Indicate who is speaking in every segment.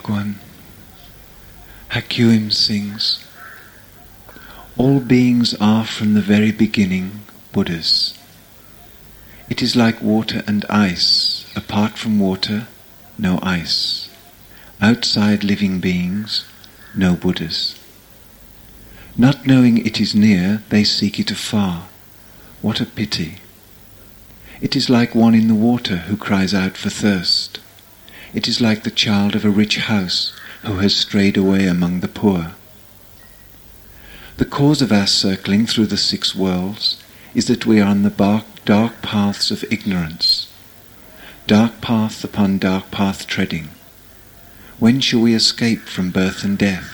Speaker 1: Bhagwan. Hakuim sings, all beings are from the very beginning Buddhas. It is like water and ice. Apart from water, no ice. Outside living beings, no Buddhas. Not knowing it is near, they seek it afar. What a pity. It is like one in the water who cries out for thirst. It is like the child of a rich house who has strayed away among the poor. The cause of our circling through the 6 worlds is that we are on the dark paths of ignorance, dark path upon dark path treading. When shall we escape from birth and death?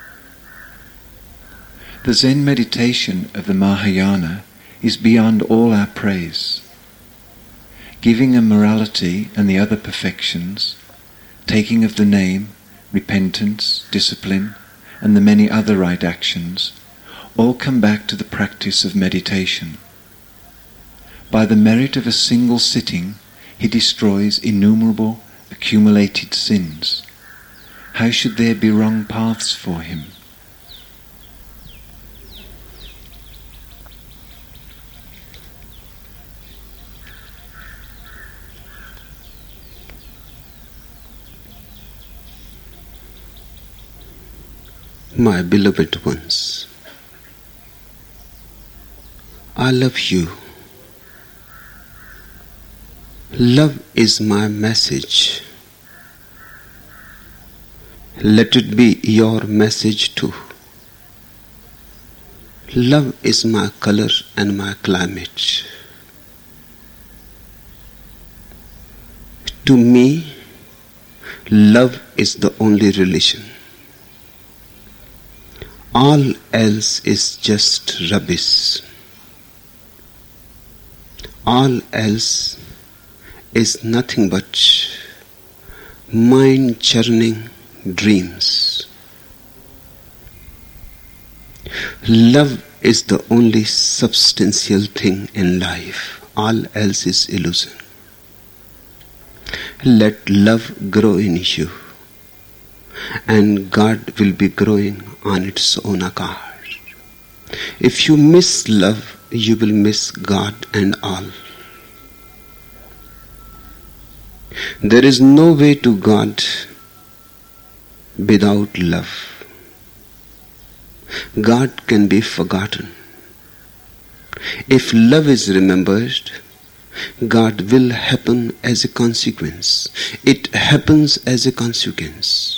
Speaker 1: The Zen meditation of the Mahayana is beyond all our praise. Giving a morality and the other perfections, taking of the name, repentance, discipline, and the many other right actions, all come back to the practice of meditation. By the merit of a single sitting, he destroys innumerable accumulated sins. How should there be wrong paths for him?
Speaker 2: My beloved ones, I love you. Love is my message. Let it be your message too. Love is my color and my climate. To me, love is the only religion. All else is just rubbish. All else is nothing but mind-churning dreams. Love is the only substantial thing in life. All else is illusion. Let love grow in you, and God will be growing on its own account. If you miss love, you will miss God and all. There is no way to God without love. God can be forgotten. If love is remembered, God will happen as a consequence. It happens as a consequence.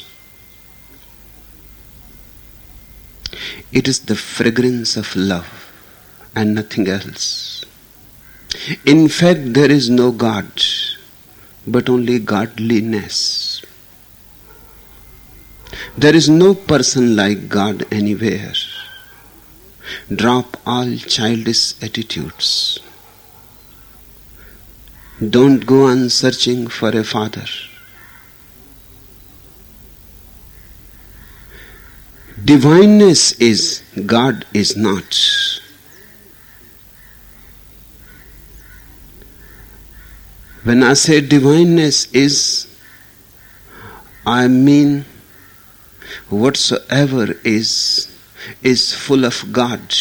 Speaker 2: It is the fragrance of love and nothing else. In fact, there is no God, but only godliness. There is no person like God anywhere. Drop all childish attitudes. Don't go on searching for a father. Divineness is, God is not. When I say divineness is, I mean whatsoever is full of God.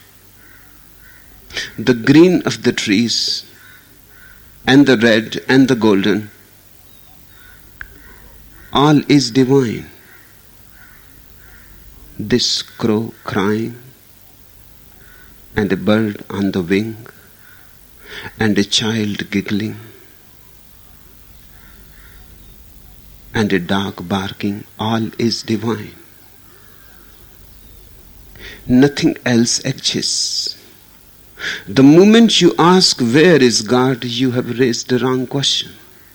Speaker 2: The green of the trees and the red and the golden, all is divine. This crow crying, and a bird on the wing, and a child giggling, and a dog barking, all is divine. Nothing else exists. The moment you ask where is God, you have raised the wrong question.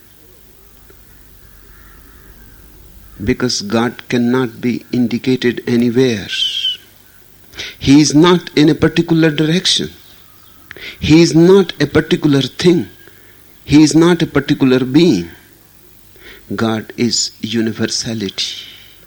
Speaker 2: Because God cannot be indicated anywhere. He is not in a particular direction. He is not a particular thing. He is not a particular being. God is universality.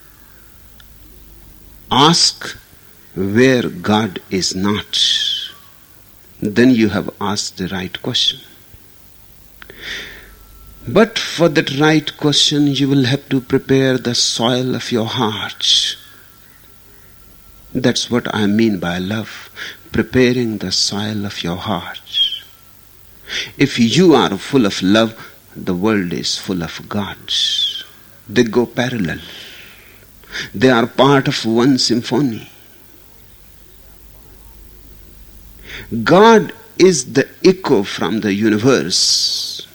Speaker 2: Ask where God is not. Then you have asked the right question. But for that right question, you will have to prepare the soil of your heart. That's what I mean by love, preparing the soil of your heart. If you are full of love, the world is full of gods. They go parallel. They are part of one symphony. God is the echo from the universe.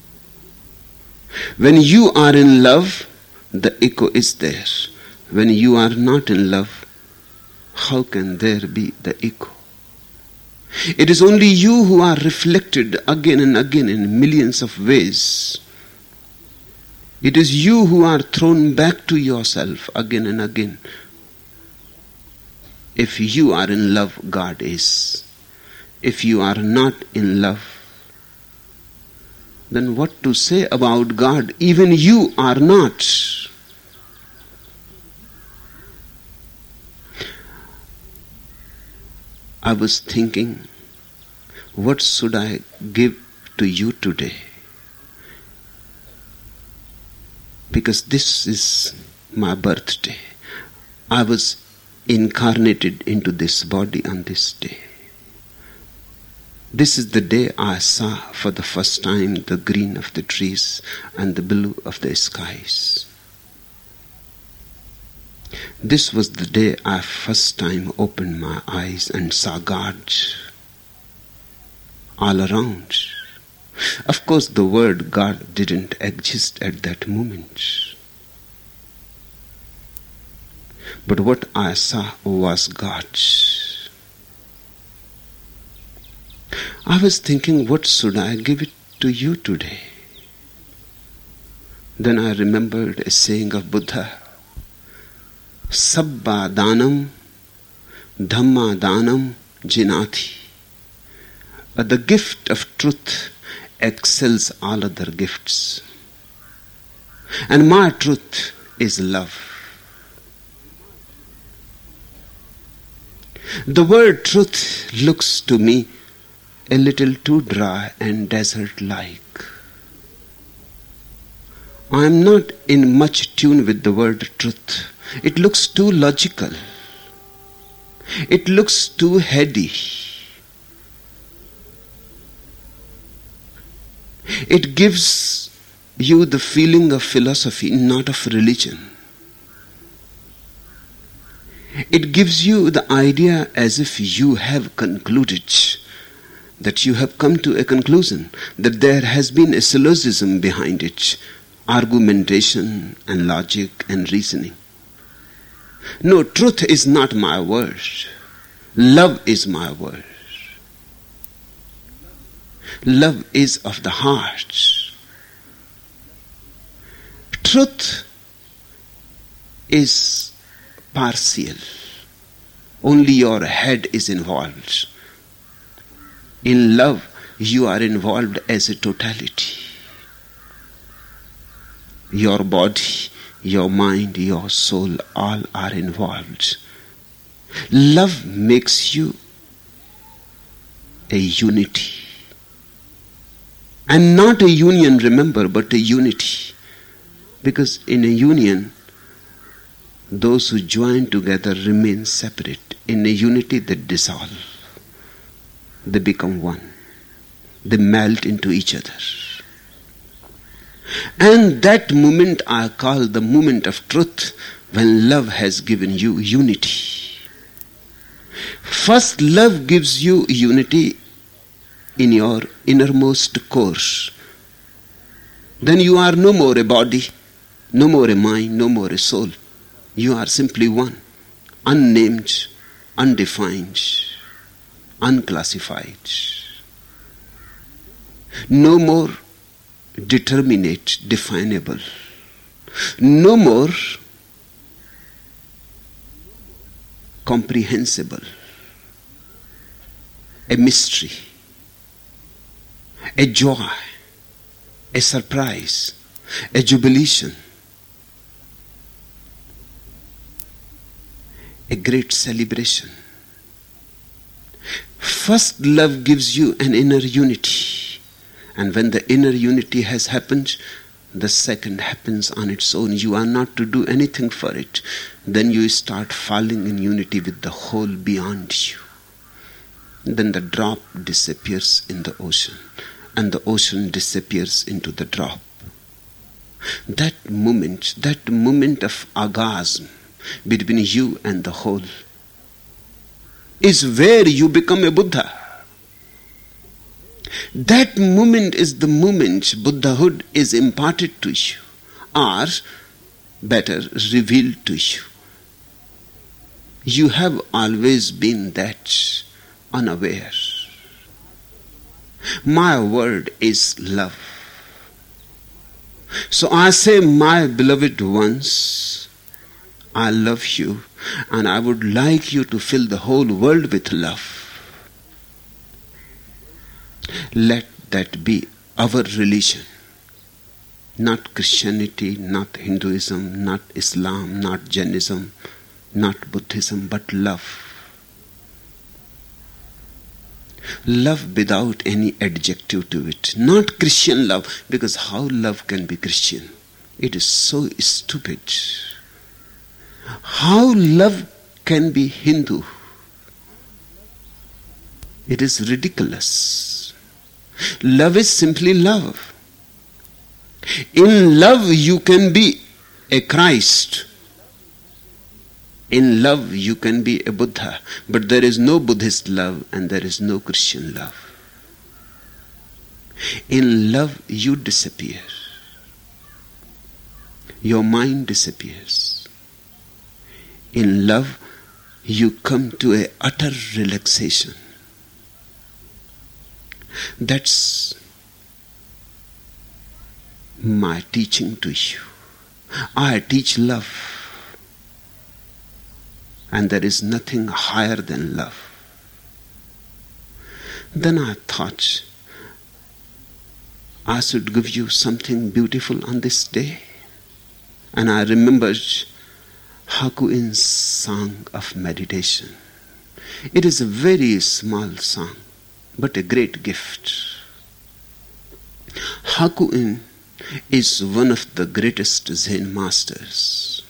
Speaker 2: When you are in love, the echo is there. When you are not in love, how can there be the echo? It is only you who are reflected again and again in millions of ways. It is you who are thrown back to yourself again and again. If you are in love, God is. If you are not in love, then what to say about God? Even you are not. I was thinking, what should I give to you today? Because this is my birthday. I was incarnated into this body on this day. This is the day I saw for the first time the green of the trees and the blue of the skies. This was the day I first time opened my eyes and saw God all around. Of course, the word God didn't exist at that moment. But what I saw was God. I was thinking, what should I give it to you today? Then I remembered a saying of Buddha, Sabba Danam, Dhamma Danam Jinati. The gift of truth excels all other gifts. And my truth is love. The word truth looks to me a little too dry and desert-like. I am not in much tune with the word truth. It looks too logical. It looks too heady. It gives you the feeling of philosophy, not of religion. It gives you the idea as if you have concluded, that you have come to a conclusion, that there has been a syllogism behind it, argumentation and logic and reasoning. No, truth is not my word. Love is my word. Love is of the heart. Truth is partial. Only your head is involved. In love, you are involved as a totality. Your body, your mind, your soul, all are involved. Love makes you a unity. And not a union, remember, but a unity. Because in a union, those who join together remain separate. In a unity, they dissolve. They become one. They melt into each other. And that moment I call the moment of truth, when love has given you unity. First, love gives you unity in your innermost core. Then you are no more a body, no more a mind, no more a soul. You are simply one, unnamed, undefined, unclassified. No more determinate, definable. No more comprehensible. A mystery, a joy, a surprise, a jubilation, a great celebration. First, love gives you an inner unity, And when the inner unity has happened, the second happens on its own. You are not to do anything for it. Then you start falling in unity with the whole beyond you. Then the drop disappears in the ocean, and the ocean disappears into the drop. That moment of orgasm between you and the whole is where you become a Buddha. That moment is the moment Buddhahood is imparted to you, or better, revealed to you. You have always been that, unaware. My word is love. So I say, my beloved ones, I love you, and I would like you to fill the whole world with love. Let that be our religion. Not Christianity, not Hinduism, not Islam, not Jainism, not Buddhism, but love. Love without any adjective to it. Not Christian love, because how love can be Christian? It is so stupid. How love can be Hindu? It is ridiculous. Love is simply love. In love you can be a Christ. In love you can be a Buddha. But there is no Buddhist love and there is no Christian love. In love you disappear. Your mind disappears. In love you come to an utter relaxation. That's my teaching to you. I teach love. And there is nothing higher than love. Then I thought I should give you something beautiful on this day. And I remembered Hakuin's song of meditation. It is a very small song, but a great gift. Hakuin is one of the greatest Zen masters.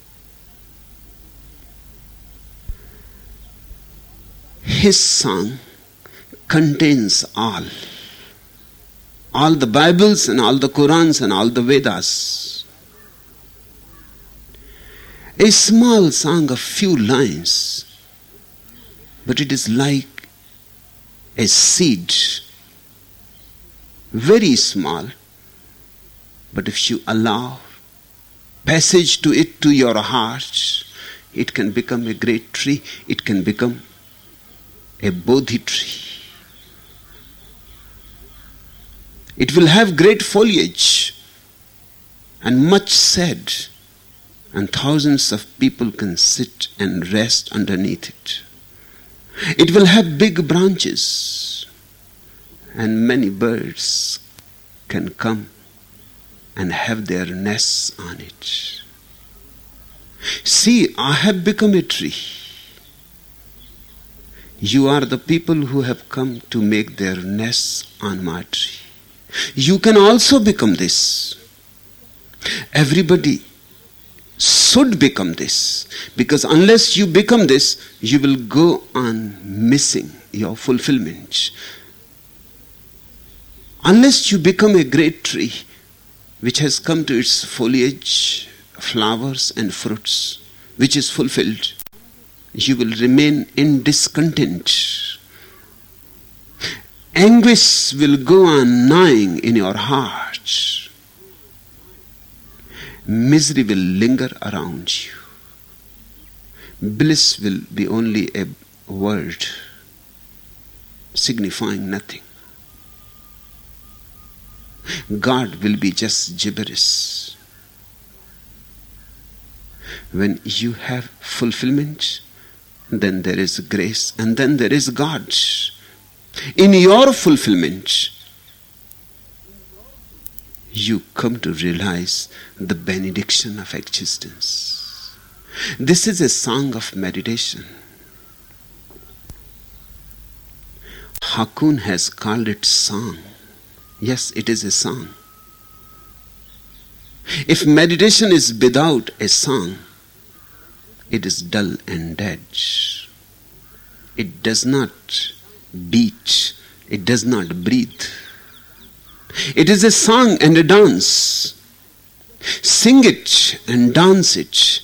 Speaker 2: His song contains all the Bibles and all the Qurans and all the Vedas. A small song of few lines, but it is like a seed, very small, but if you allow passage to it to your heart, it can become a great tree. It can become a Bodhi tree. It will have great foliage and much shade, and thousands of people can sit and rest underneath it. It will have big branches, and many birds can come and have their nests on it. See, I have become a tree. You are the people who have come to make their nests on my tree. You can also become this. Everybody should become this, because unless you become this, you will go on missing your fulfillment. Unless you become a great tree which has come to its foliage, flowers and fruits, which is fulfilled, you will remain in discontent. Anguish will go on gnawing in your heart. Misery will linger around you. Bliss will be only a word signifying nothing. God will be just gibberish. When you have fulfillment, then there is grace, and then there is God. In your fulfillment, you come to realize the benediction of existence. This is a song of meditation. Hakuin has called it song. Yes, it is a song. If meditation is without a song, it is dull and dead. It does not beat. It does not breathe. It is a song and a dance. Sing it and dance it.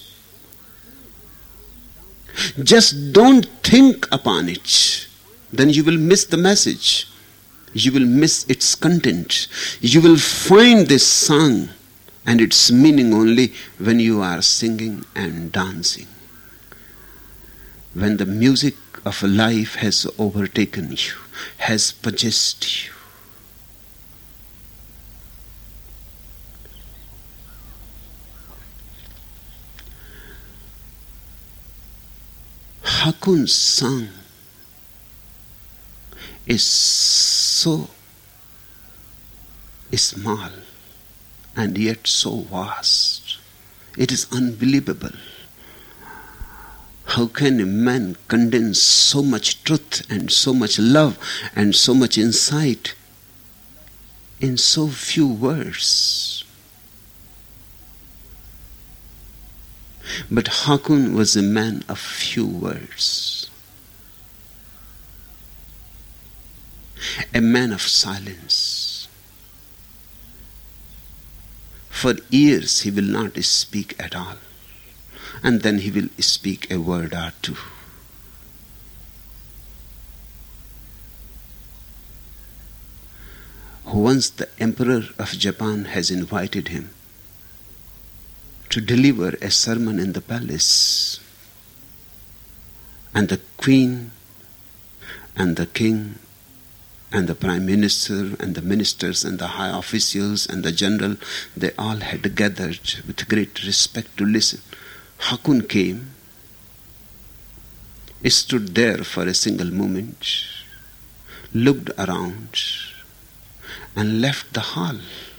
Speaker 2: Just don't think upon it. Then you will miss the message. You will miss its content. You will find this song and its meaning only when you are singing and dancing. When the music of life has overtaken you, has possessed you. Hakun's song is so small and yet so vast. It is unbelievable. How can a man condense so much truth and so much love and so much insight in so few words? But Hakun was a man of few words, a man of silence. For years he will not speak at all, and then he will speak a word or two. Once the Emperor of Japan has invited him to deliver a sermon in the palace, and the Queen and the King and the Prime Minister and the ministers and the high officials and the general, they all had gathered with great respect to listen. Hakun came, stood there for a single moment, looked around and left the hall.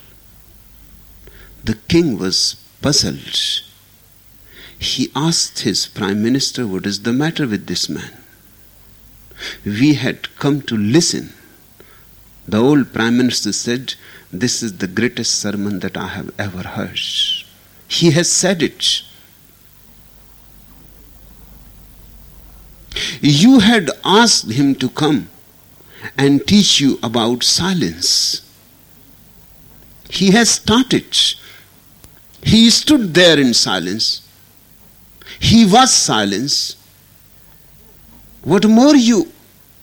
Speaker 2: The king was puzzled. He asked his Prime Minister, what is the matter with this man? We had come to listen. The old Prime Minister said, this is the greatest sermon that I have ever heard. He has said it. You had asked him to come and teach you about silence. He has started. He stood there in silence. He was silence. What more you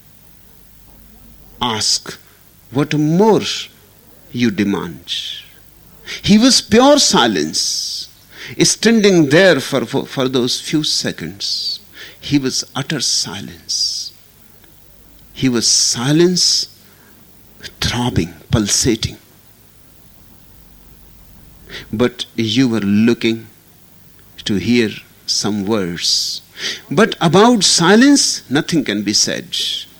Speaker 2: ask? What more you demand? He was pure silence, standing there for those few seconds. He was utter silence. He was silence, throbbing, pulsating. But you were looking to hear some words. But about silence, nothing can be said.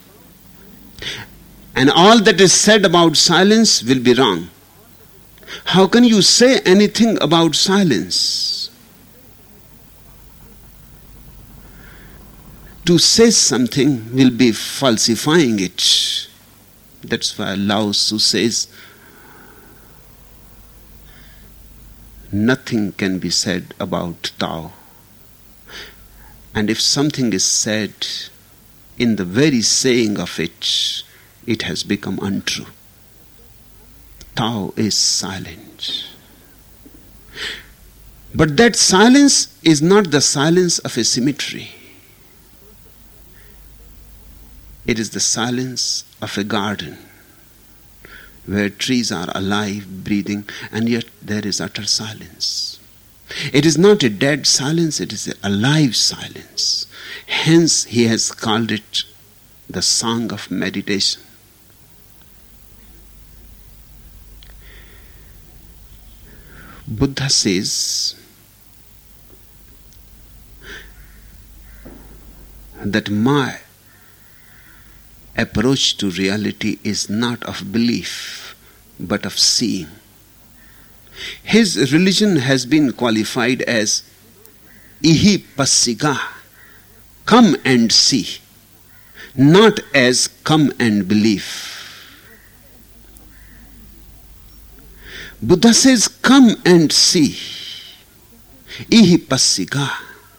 Speaker 2: And all that is said about silence will be wrong. How can you say anything about silence? To say something will be falsifying it. That's why Lao Tzu says, nothing can be said about Tao. And if something is said, in the very saying of it, it has become untrue. Tao is silent. But that silence is not the silence of a cemetery. It is the silence of a garden where trees are alive, breathing, and yet there is utter silence. It is not a dead silence, it is an alive silence. Hence he has called it the song of meditation. Buddha says that my approach to reality is not of belief but of seeing. His religion has been qualified as ihi passiga, come and see, not as come and believe. Buddha says, come and see. Ihi passika.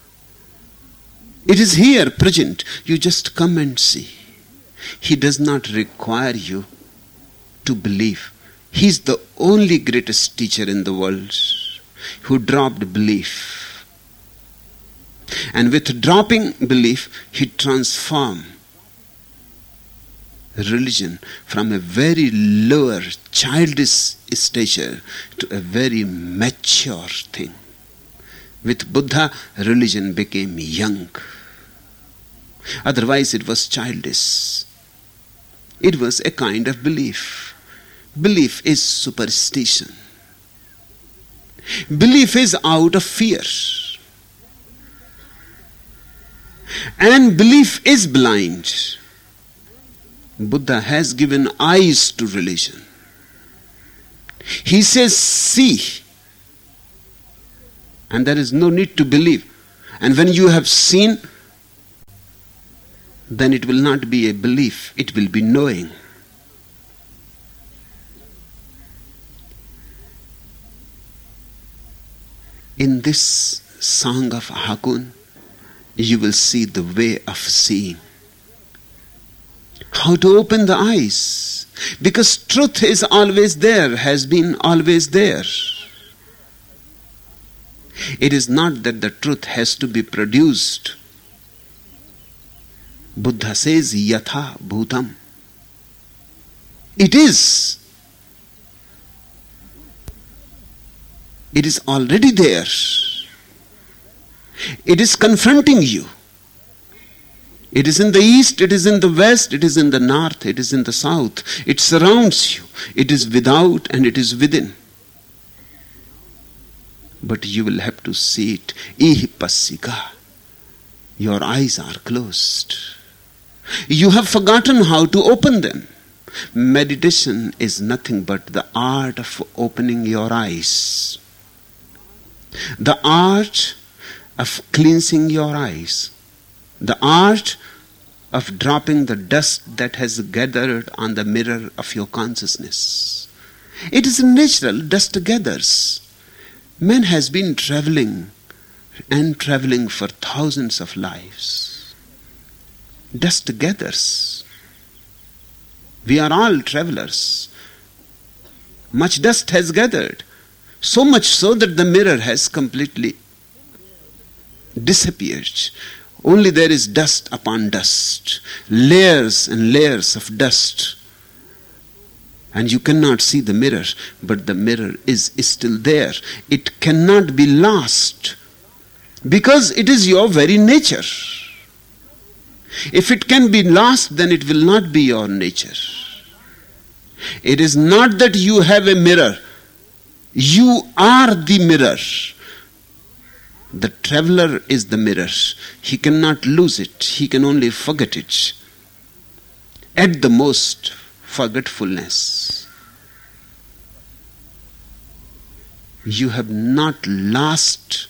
Speaker 2: It is here present. You just come and see. He does not require you to believe. He is the only greatest teacher in the world who dropped belief. And with dropping belief, he transformed religion from a very lower, childish stature to a very mature thing. With Buddha, religion became young. Otherwise, it was childish. It was a kind of belief. Belief is superstition. Belief is out of fear. And belief is blind. Buddha has given eyes to religion. He says, see. And there is no need to believe. And when you have seen, then it will not be a belief, it will be knowing. In this song of Hakun, you will see the way of seeing. How to open the eyes. Because truth is always there, has been always there. It is not that the truth has to be produced. Buddha says, yatha bhutam. It is. It is already there. It is confronting you. It is in the east, it is in the west, it is in the north, it is in the south. It surrounds you. It is without and it is within. But you will have to see it. Ihi passika. Your eyes are closed. You have forgotten how to open them. Meditation is nothing but the art of opening your eyes. The art of cleansing your eyes. The art of dropping the dust that has gathered on the mirror of your consciousness. It is natural, dust gathers. Man has been traveling and traveling for thousands of lives. Dust gathers. We are all travelers. Much dust has gathered. So much so that the mirror has completely disappeared. Only there is dust upon dust. Layers and layers of dust. And you cannot see the mirror, but the mirror is still there. It cannot be lost because it is your very nature. If it can be lost, then it will not be your nature. It is not that you have a mirror. You are the mirror. The traveler is the mirror. He cannot lose it. He can only forget it. At the most, forgetfulness. You have not lost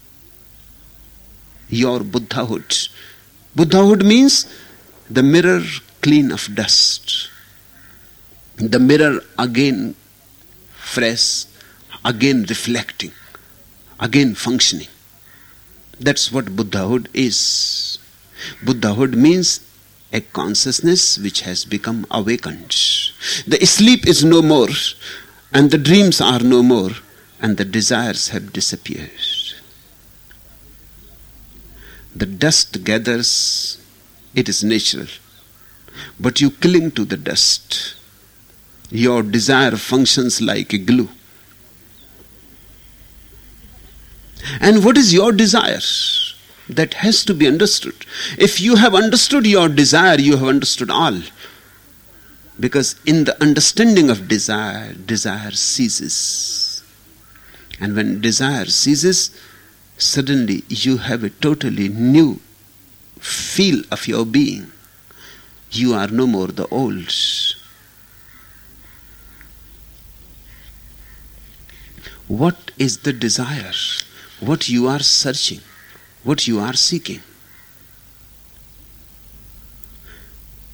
Speaker 2: your Buddhahood. Buddhahood means the mirror clean of dust. The mirror again fresh, again reflecting, again functioning. That's what Buddhahood is. Buddhahood means a consciousness which has become awakened. The sleep is no more, and the dreams are no more, and the desires have disappeared. The dust gathers, it is natural, but you cling to the dust. Your desire functions like a glue. And what is your desire? That has to be understood. If you have understood your desire, you have understood all. Because in the understanding of desire, desire ceases. And when desire ceases, suddenly you have a totally new feel of your being. You are no more the old. What is the desire? What you are searching? What you are seeking?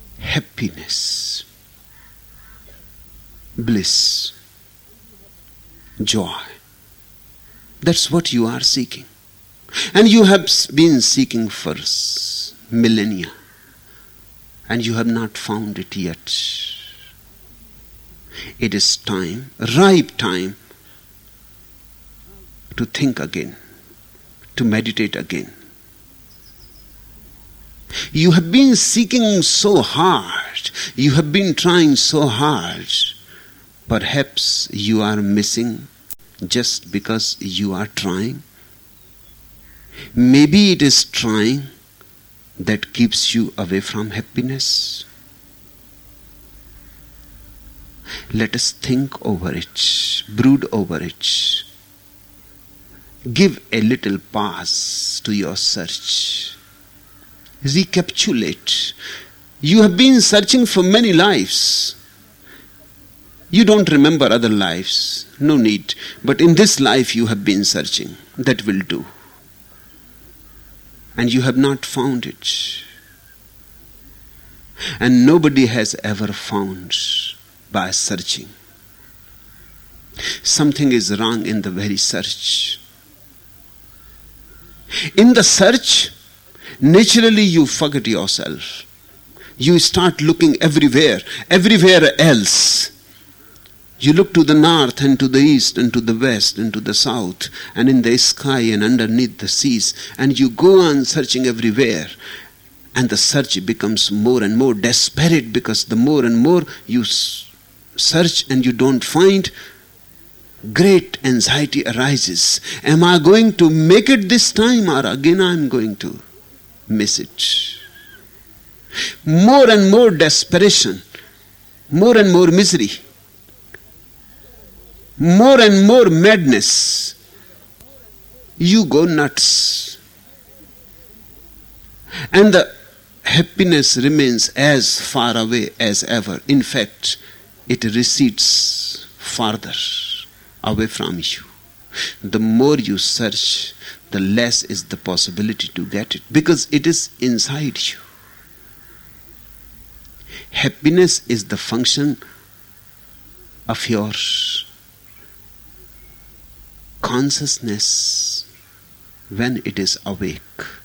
Speaker 2: Happiness, bliss. joy. That's what you are seeking. And you have been seeking for millennia. And you have not found it yet. It is time, ripe time, to think again, to meditate again. You have been seeking so hard, you have been trying so hard. Perhaps you are missing just because you are trying. Maybe it is trying that keeps you away from happiness. Let us think over it, brood over it. Give a little pause to your search. Recapitulate. You have been searching for many lives. You don't remember other lives. No need. But in this life you have been searching. That will do. And you have not found it. And nobody has ever found by searching. Something is wrong in the very search. In the search, naturally you forget yourself. You start looking everywhere else. You look to the north and to the east and to the west and to the south and in the sky and underneath the seas, and you go on searching everywhere. And the search becomes more and more desperate, because the more and more you search and you don't find, great anxiety arises. Am I going to make it this time, or again I am going to miss it? More and more desperation, more and more misery, more and more madness. You go nuts. And the happiness remains as far away as ever. In fact, it recedes farther away from you. The more you search, the less is the possibility to get it, because it is inside you. Happiness is the function of your consciousness when it is awake.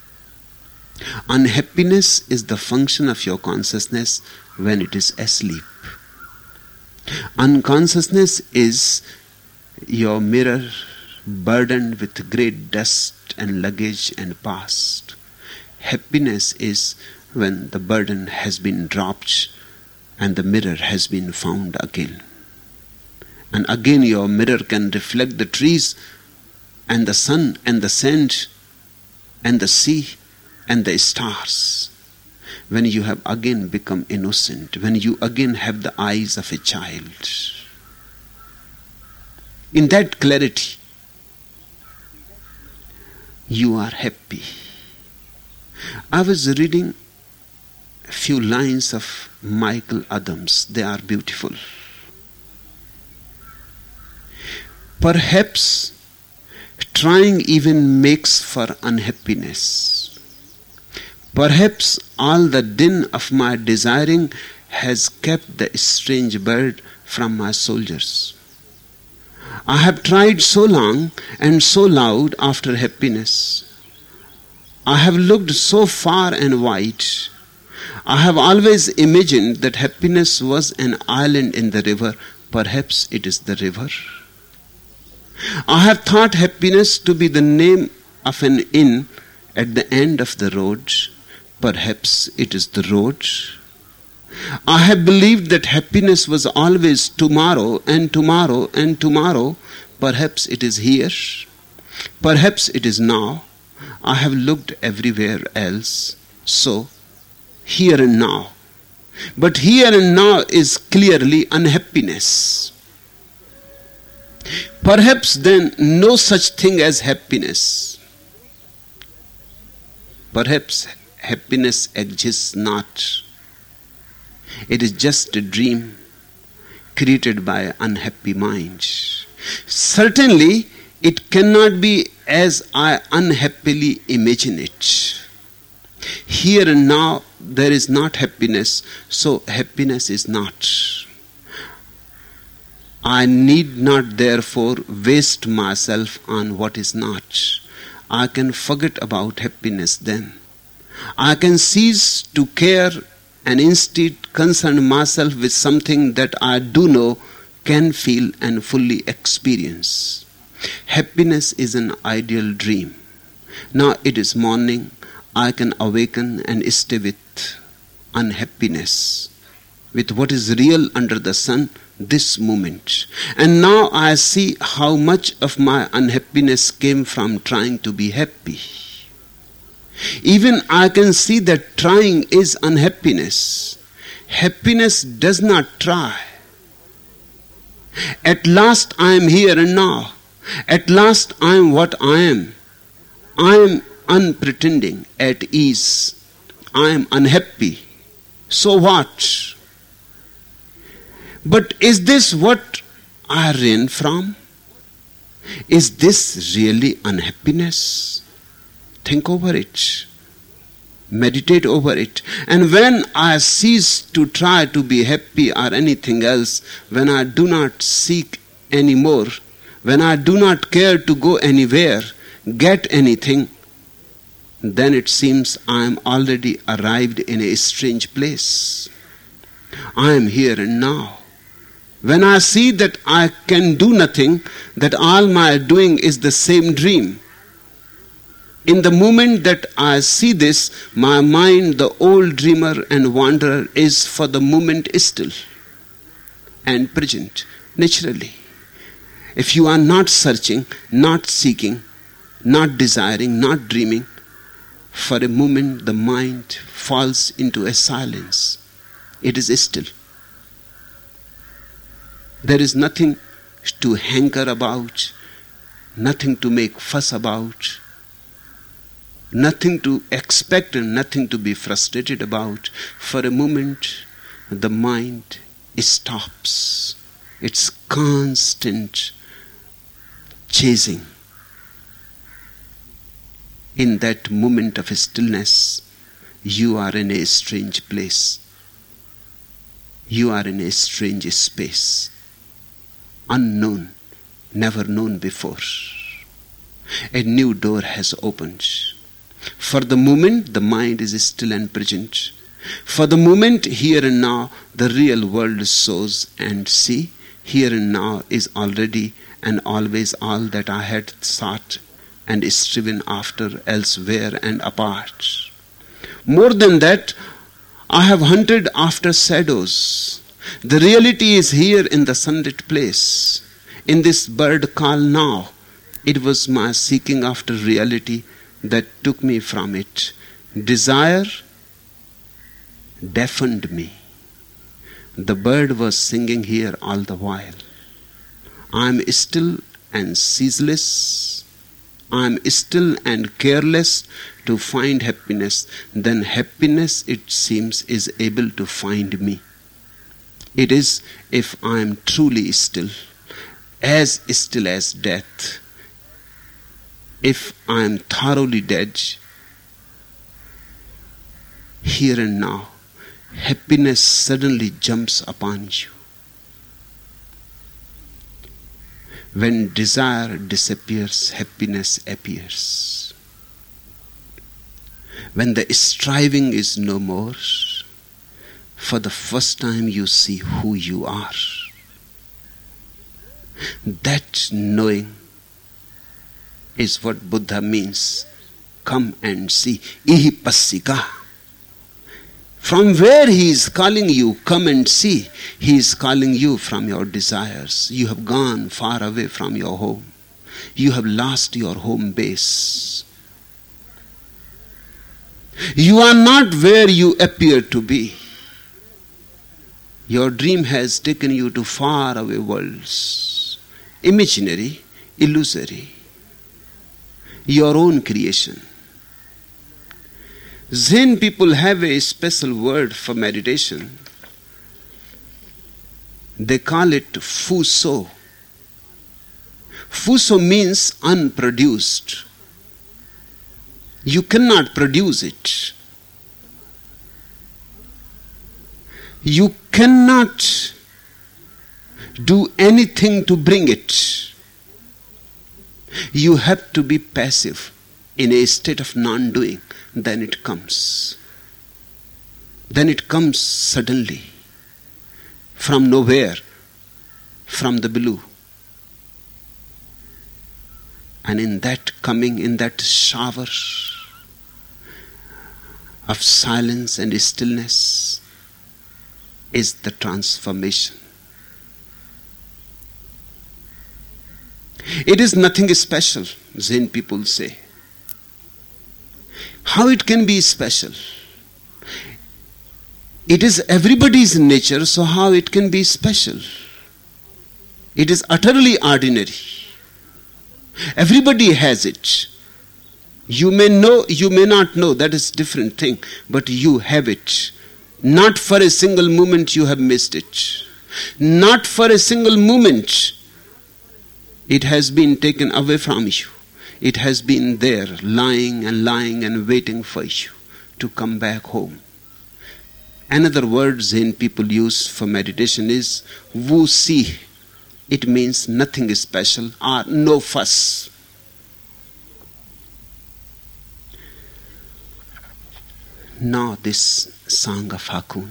Speaker 2: Unhappiness is the function of your consciousness when it is asleep. Unconsciousness is your mirror burdened with great dust and luggage and past. Happiness is when the burden has been dropped and the mirror has been found again. And again your mirror can reflect the trees and the sun and the sand and the sea and the stars. When you have again become innocent, when you again have the eyes of a child. In that clarity, you are happy. I was reading a few lines of Michael Adams. They are beautiful. Perhaps trying even makes for unhappiness. Perhaps all the din of my desiring has kept the strange bird from my soldiers. I have tried so long and so loud after happiness. I have looked so far and wide. I have always imagined that happiness was an island in the river. Perhaps it is the river. I have thought happiness to be the name of an inn at the end of the road. Perhaps it is the road. I have believed that happiness was always tomorrow and tomorrow and tomorrow. Perhaps it is here. Perhaps it is now. I have looked everywhere else. So, here and now. But here and now is clearly unhappiness. Perhaps then no such thing as happiness. Perhaps happiness exists not. It is just a dream created by an unhappy mind. Certainly, it cannot be as I unhappily imagine it. Here and now, there is not happiness, so happiness is not. I need not therefore waste myself on what is not. I can forget about happiness then. I can cease to care and instead concern myself with something that I do know, can feel and fully experience. Happiness is an ideal dream. Now it is morning. I can awaken and stay with unhappiness, with what is real under the sun, this moment. And now I see how much of my unhappiness came from trying to be happy. Even I can see that trying is unhappiness. Happiness does not try. At last I am here and now. At last I am what I am. I am unpretending, at ease. I am unhappy. So what? But is this what I ran from? Is this really unhappiness? Think over it. Meditate over it. And when I cease to try to be happy or anything else, when I do not seek any more, when I do not care to go anywhere, get anything, then it seems I am already arrived in a strange place. I am here and now. When I see that I can do nothing, that all my doing is the same dream, in the moment that I see this, my mind, the old dreamer and wanderer, is for the moment still and present, naturally. If you are not searching, not seeking, not desiring, not dreaming, for a moment the mind falls into a silence. It is still. There is nothing to hanker about, nothing to make fuss about, nothing to expect and nothing to be frustrated about. For a moment, the mind stops. It's constant chasing. In that moment of stillness, you are in a strange place. You are in a strange space. Unknown, never known before. A new door has opened. For the moment, the mind is still and present. For the moment, here and now, the real world shows and see. Here and now is already and always all that I had sought and striven after elsewhere and apart. More than that, I have hunted after shadows. The reality is here in the sunlit place, in this bird call now. It was my seeking after reality that took me from it. Desire deafened me. The bird was singing here all the while. I am still and ceaseless. I am still and careless to find happiness. Then happiness, it seems, is able to find me. It is if I am truly still as death. If I am thoroughly dead, here and now, happiness suddenly jumps upon you. When desire disappears, happiness appears. When the striving is no more, for the first time you see who you are. That knowing is what Buddha means. Come and see. Ihi passika. From where he is calling you, come and see. He is calling you from your desires. You have gone far away from your home. You have lost your home base. You are not where you appear to be. Your dream has taken you to far away worlds. Imaginary, illusory. Your own creation. Zen people have a special word for meditation. They call it Fuso. Fuso means unproduced. You cannot produce it. You cannot do anything to bring it. You have to be passive in a state of non-doing. Then it comes. Then it comes suddenly, from nowhere, from the blue. And in that coming, in that shower of silence and stillness is the transformation. It is nothing special, Zen people say. How it can be special? It is everybody's nature, so how it can be special? It is utterly ordinary. Everybody has it. You may know, you may not know, that is a different thing, but you have it. Not for a single moment you have missed it. Not for a single moment it has been taken away from you. It has been there, lying and waiting for you to come back home. Another word Zen people use for meditation is Wu Si. It means nothing special or no fuss. Now this song of Hakuun.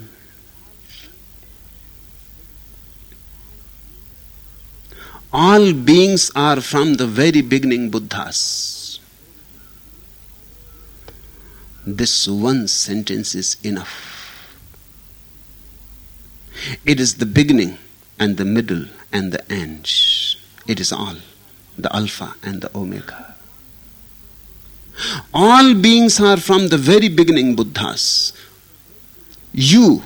Speaker 2: All beings are from the very beginning Buddhas. This one sentence is enough. It is the beginning and the middle and the end. It is all, the Alpha and the Omega. All beings are from the very beginning Buddhas. You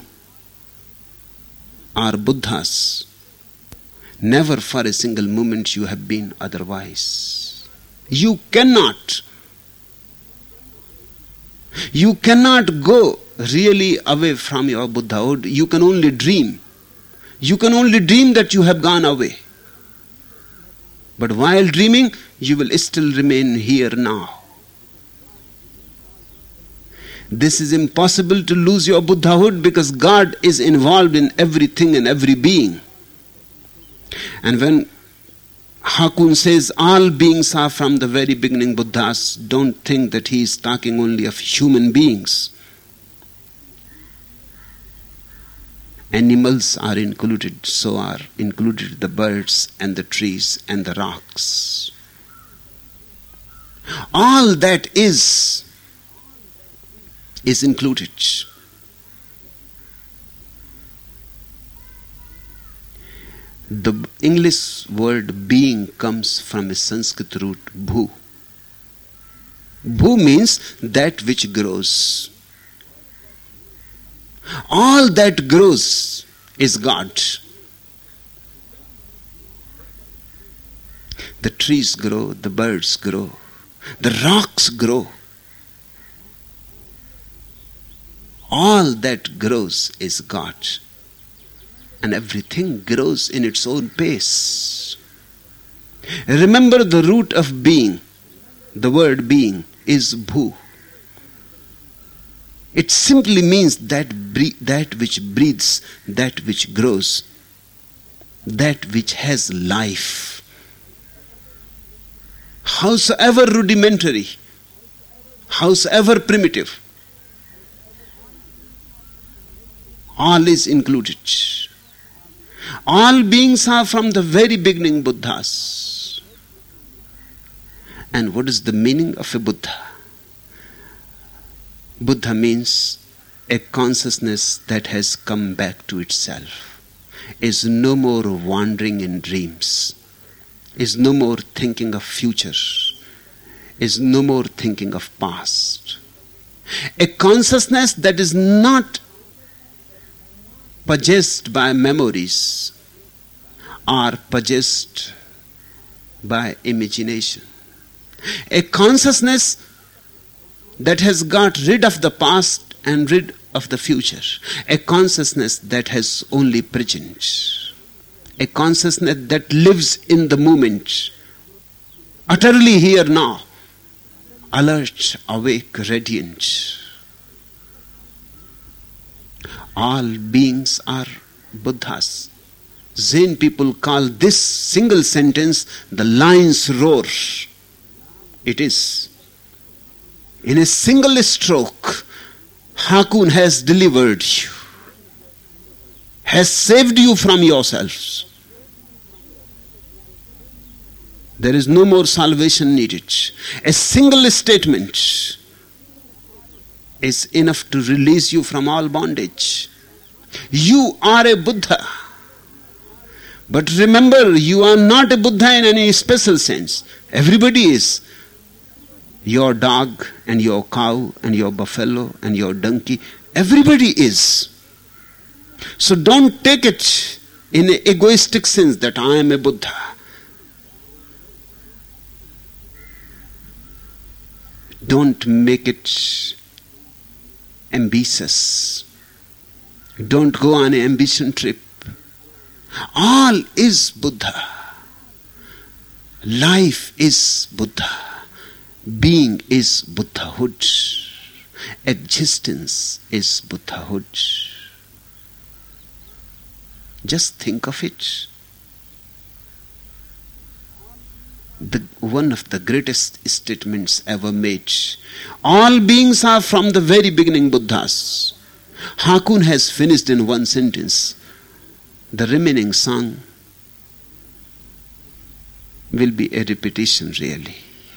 Speaker 2: are Buddhas. Never for a single moment you have been otherwise. You cannot go really away from your Buddhahood. You can only dream. You can only dream that you have gone away. But while dreaming, you will still remain here now. This is impossible to lose your Buddhahood because God is involved in everything and every being. And when Hakuun says all beings are from the very beginning Buddhas, don't think that he is talking only of human beings. Animals are included, so are included the birds and the trees and the rocks. All that is included. The English word being comes from a Sanskrit root bhu. Bhu means that which grows. All that grows is God. The trees grow, the birds grow, the rocks grow. All that grows is God. And everything grows in its own pace. Remember, the root of being, the word being, is bhu. It simply means that which breathes, that which grows, that which has life. Howsoever rudimentary, howsoever primitive, all is included. All beings are from the very beginning Buddhas. And what is the meaning of a Buddha? Buddha means a consciousness that has come back to itself, is no more wandering in dreams, is no more thinking of future, is no more thinking of past. A consciousness that is not possessed by memories or possessed by imagination. A consciousness that has got rid of the past and rid of the future. A consciousness that has only present. A consciousness that lives in the moment, utterly here now, alert, awake, radiant. All beings are Buddhas. Zen people call this single sentence the lion's roar. It is. In a single stroke, Hakun has delivered you, has saved you from yourselves. There is no more salvation needed. A single statement is enough to release you from all bondage. You are a Buddha. But remember, you are not a Buddha in any special sense. Everybody is. Your dog and your cow and your buffalo and your donkey, everybody is. So don't take it in an egoistic sense that I am a Buddha. Don't make it ambitious. Don't go on an ambition trip. All is Buddha. Life is Buddha. Being is Buddhahood. Existence is Buddhahood. Just think of it. One of the greatest statements ever made. All beings are from the very beginning Buddhas. Hakun has finished in one sentence. The remaining song will be a repetition, really.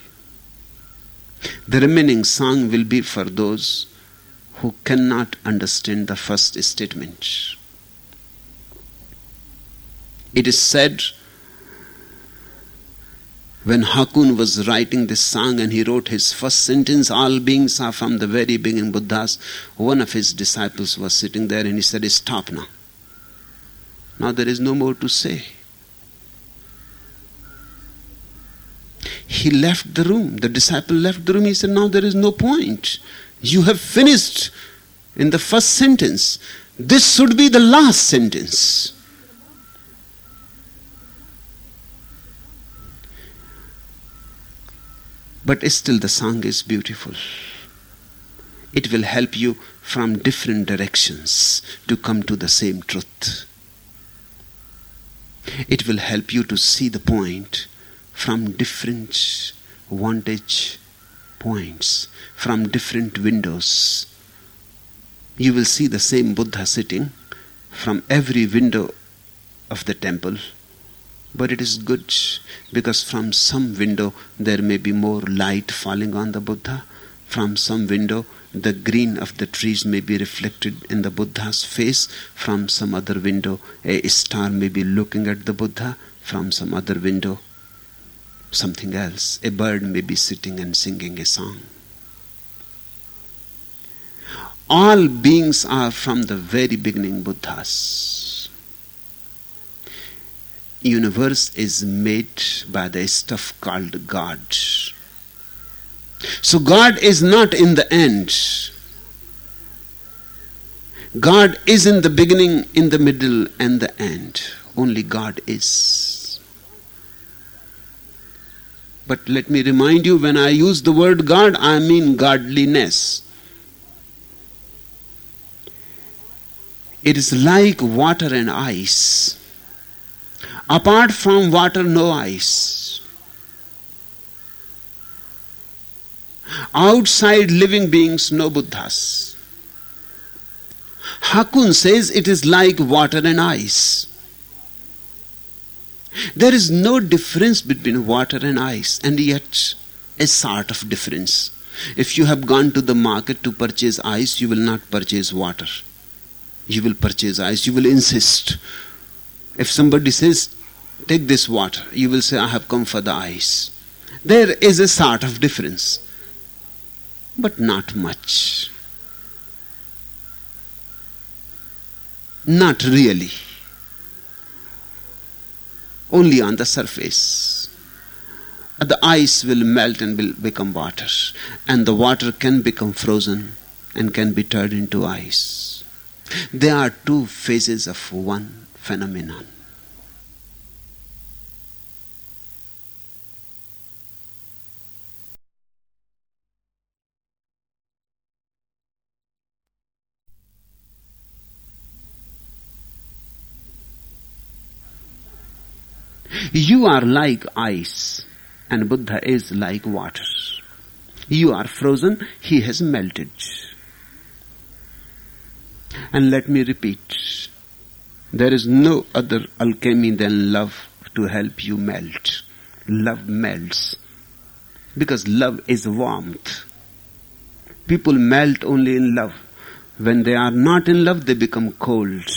Speaker 2: The remaining song will be for those who cannot understand the first statement. It is said, when Hakun was writing this song and he wrote his first sentence, all beings are from the very beginning Buddhas, one of his disciples was sitting there and he said, stop now. Now there is no more to say. He left the room. The disciple left the room. He said, now there is no point. You have finished in the first sentence. This should be the last sentence. But still the song is beautiful. It will help you from different directions to come to the same truth. It will help you to see the point from different vantage points, from different windows. You will see the same Buddha sitting from every window of the temple. But it is good because from some window there may be more light falling on the Buddha. From some window the green of the trees may be reflected in the Buddha's face. From some other window a star may be looking at the Buddha. From some other window something else. A bird may be sitting and singing a song. All beings are from the very beginning Buddhas. Universe is made by the stuff called God. So God is not in the end. God is in the beginning, in the middle, and the end. Only God is. But let me remind you, when I use the word God, I mean godliness. It is like water and ice. Apart from water, no ice. Outside living beings, no Buddhas. Hakun says it is like water and ice. There is no difference between water and ice, and yet a sort of difference. If you have gone to the market to purchase ice, you will not purchase water. You will purchase ice. You will insist. If somebody says, take this water, you will say, I have come for the ice. There is a sort of difference, but not much. Not really. Only on the surface. The ice will melt and will become water, and the water can become frozen and can be turned into ice. They are two phases of one phenomenon. You are like ice and Buddha is like water. You are frozen, he has melted. And let me repeat, there is no other alchemy than love to help you melt. Love melts. Because love is warmth. People melt only in love. When they are not in love, they become cold.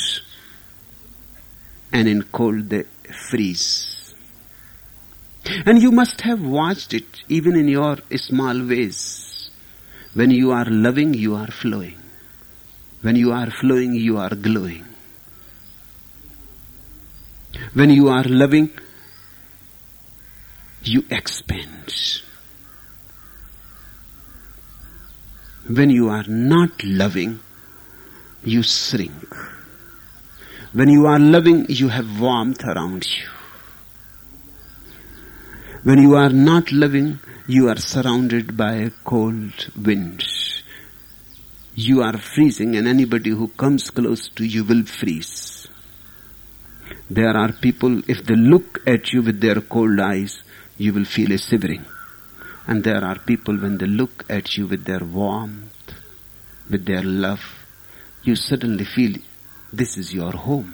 Speaker 2: And in cold, they freeze. And you must have watched it even in your small ways. When you are loving, you are flowing. When you are flowing, you are glowing. When you are loving, you expand. When you are not loving, you shrink. When you are loving, you have warmth around you. When you are not loving, you are surrounded by a cold wind. You are freezing, and anybody who comes close to you will freeze. There are people, if they look at you with their cold eyes, you will feel a shivering. And there are people, when they look at you with their warmth, with their love, you suddenly feel this is your home.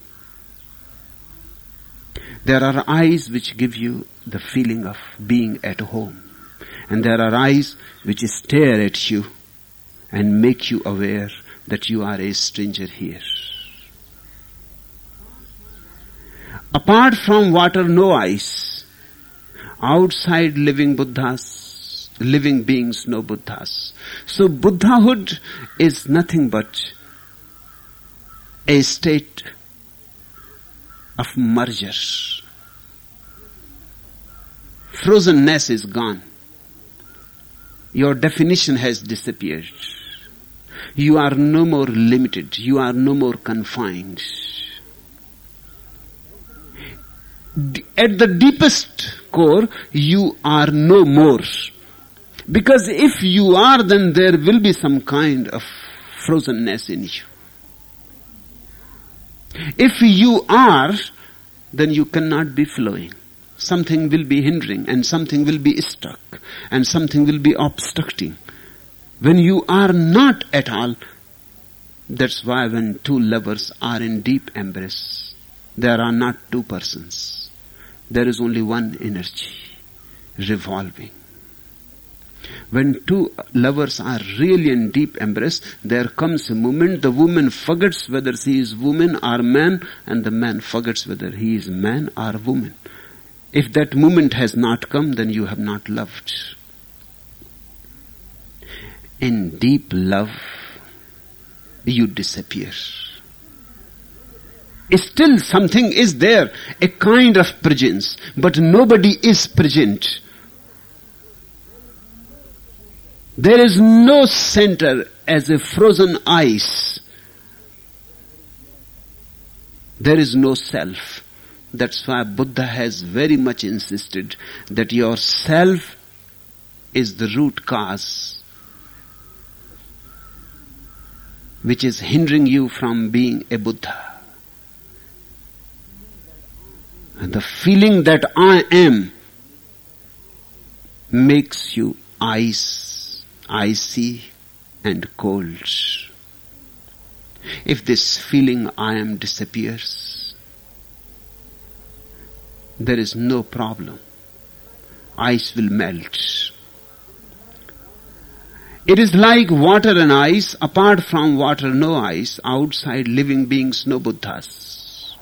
Speaker 2: There are eyes which give you the feeling of being at home. And there are eyes which stare at you and make you aware that you are a stranger here. Apart from water, no ice. Outside living Buddhas, living beings, no Buddhas. So Buddhahood is nothing but a state of merger. Frozenness is gone. Your definition has disappeared. You are no more limited. You are no more confined. At the deepest core, you are no more. Because if you are, then there will be some kind of frozenness in you. If you are, then you cannot be flowing. Something will be hindering, and something will be stuck, and something will be obstructing. When you are not at all, that's why when two lovers are in deep embrace, there are not two persons. There is only one energy revolving. When two lovers are really in deep embrace, there comes a moment the woman forgets whether she is woman or man, and the man forgets whether he is man or woman. If that moment has not come, then you have not loved. In deep love, you disappear. Still something is there, a kind of presence, but nobody is present. There is no center as a frozen ice. There is no self. That's why Buddha has very much insisted that your self is the root cause which is hindering you from being a Buddha. And the feeling that I am makes you icy and cold. If this feeling I am disappears, there is no problem. Ice will melt. It is like water and ice. Apart from water, no ice. Outside living beings, no Buddhas.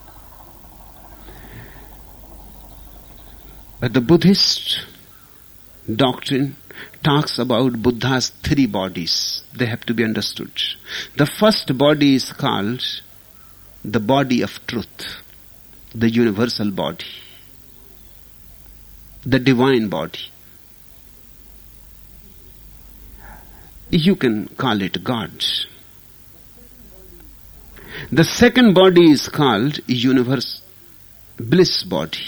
Speaker 2: But the Buddhist doctrine talks about Buddha's three bodies. They have to be understood. The first body is called the body of truth, the universal body, the divine body. You can call it God. The second body is called universe bliss body,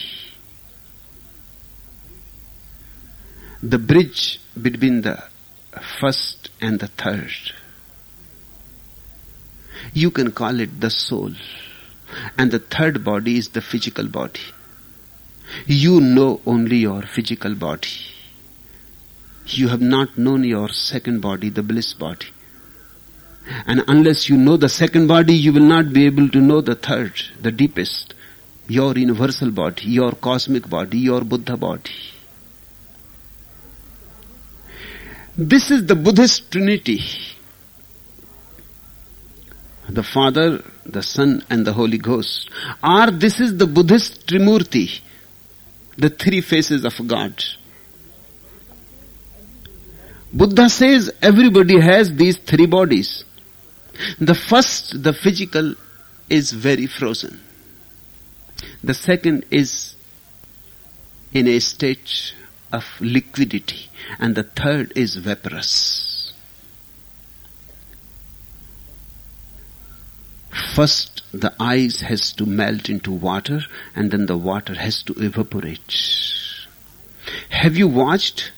Speaker 2: the bridge between the first and the third. You can call it the soul. And the third body is the physical body. You know only your physical body. You have not known your second body, the bliss body. And unless you know the second body, you will not be able to know the third, the deepest, your universal body, your cosmic body, your Buddha body. This is the Buddhist Trinity. The Father, the Son and the Holy Ghost. Or this is the Buddhist Trimurti, the three faces of God. Buddha says everybody has these three bodies. The first, the physical, is very frozen. The second is in a state of liquidity. And the third is vaporous. First, the ice has to melt into water, and then the water has to evaporate. Have you watched?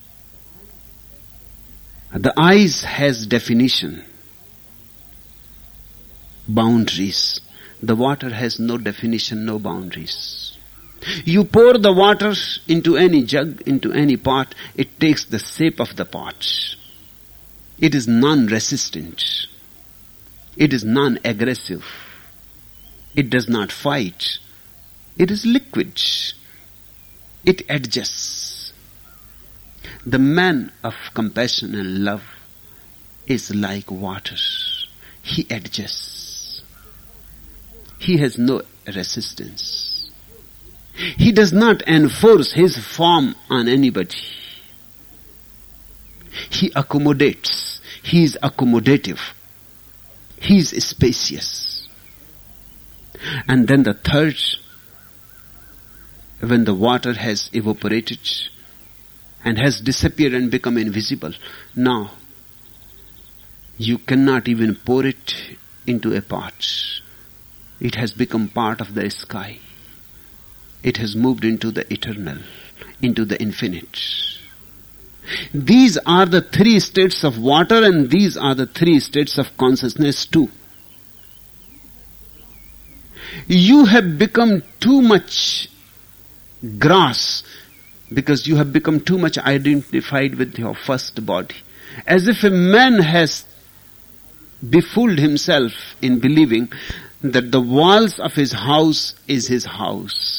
Speaker 2: The ice has definition, boundaries. The water has no definition, no boundaries. You pour the water into any jug, into any pot, it takes the shape of the pot. It is non-resistant. It is non-aggressive. It does not fight. It is liquid. It adjusts. The man of compassion and love is like water. He adjusts. He has no resistance. He does not enforce his form on anybody. He accommodates. He is accommodative. He is spacious. And then the third, when the water has evaporated and has disappeared and become invisible, now you cannot even pour it into a pot. It has become part of the sky. It has moved into the eternal, into the infinite. These are the three states of water, and these are the three states of consciousness too. You have become too much grass because you have become too much identified with your first body. As if a man has befooled himself in believing that the walls of his house is his house.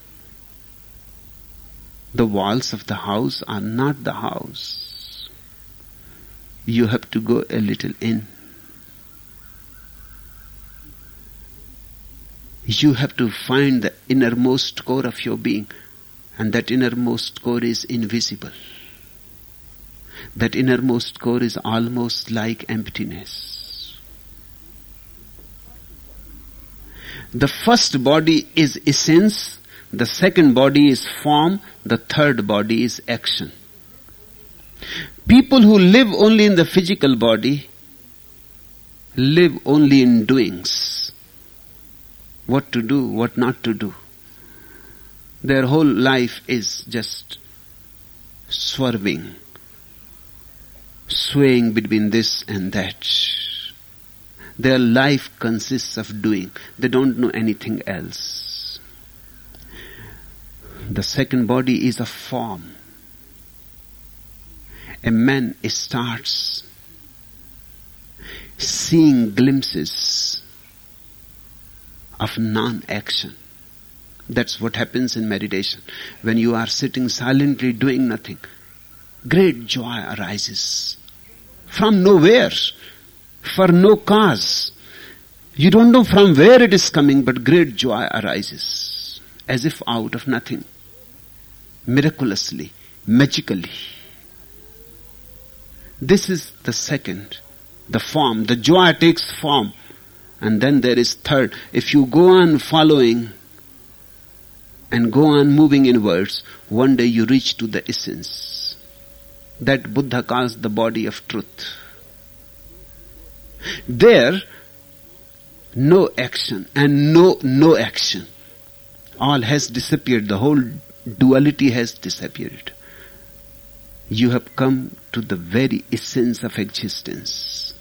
Speaker 2: The walls of the house are not the house. You have to go a little in. You have to find the innermost core of your being, and that innermost core is invisible. That innermost core is almost like emptiness. The first body is essence. The second body is form, the third body is action. People who live only in the physical body live only in doings. What to do, what not to do. Their whole life is just swerving, swaying between this and that. Their life consists of doing. They don't know anything else. The second body is a form. A man starts seeing glimpses of non-action. That's what happens in meditation. When you are sitting silently doing nothing, great joy arises. From nowhere, for no cause. You don't know from where it is coming, but great joy arises. As if out of nothing. Miraculously, magically. This is the second, the form. The joy takes form. And then there is third. If you go on following and go on moving inwards, one day you reach to the essence. That Buddha calls the body of truth. There, no action and no action. All has disappeared. The whole duality has disappeared. You have come to the very essence of existence.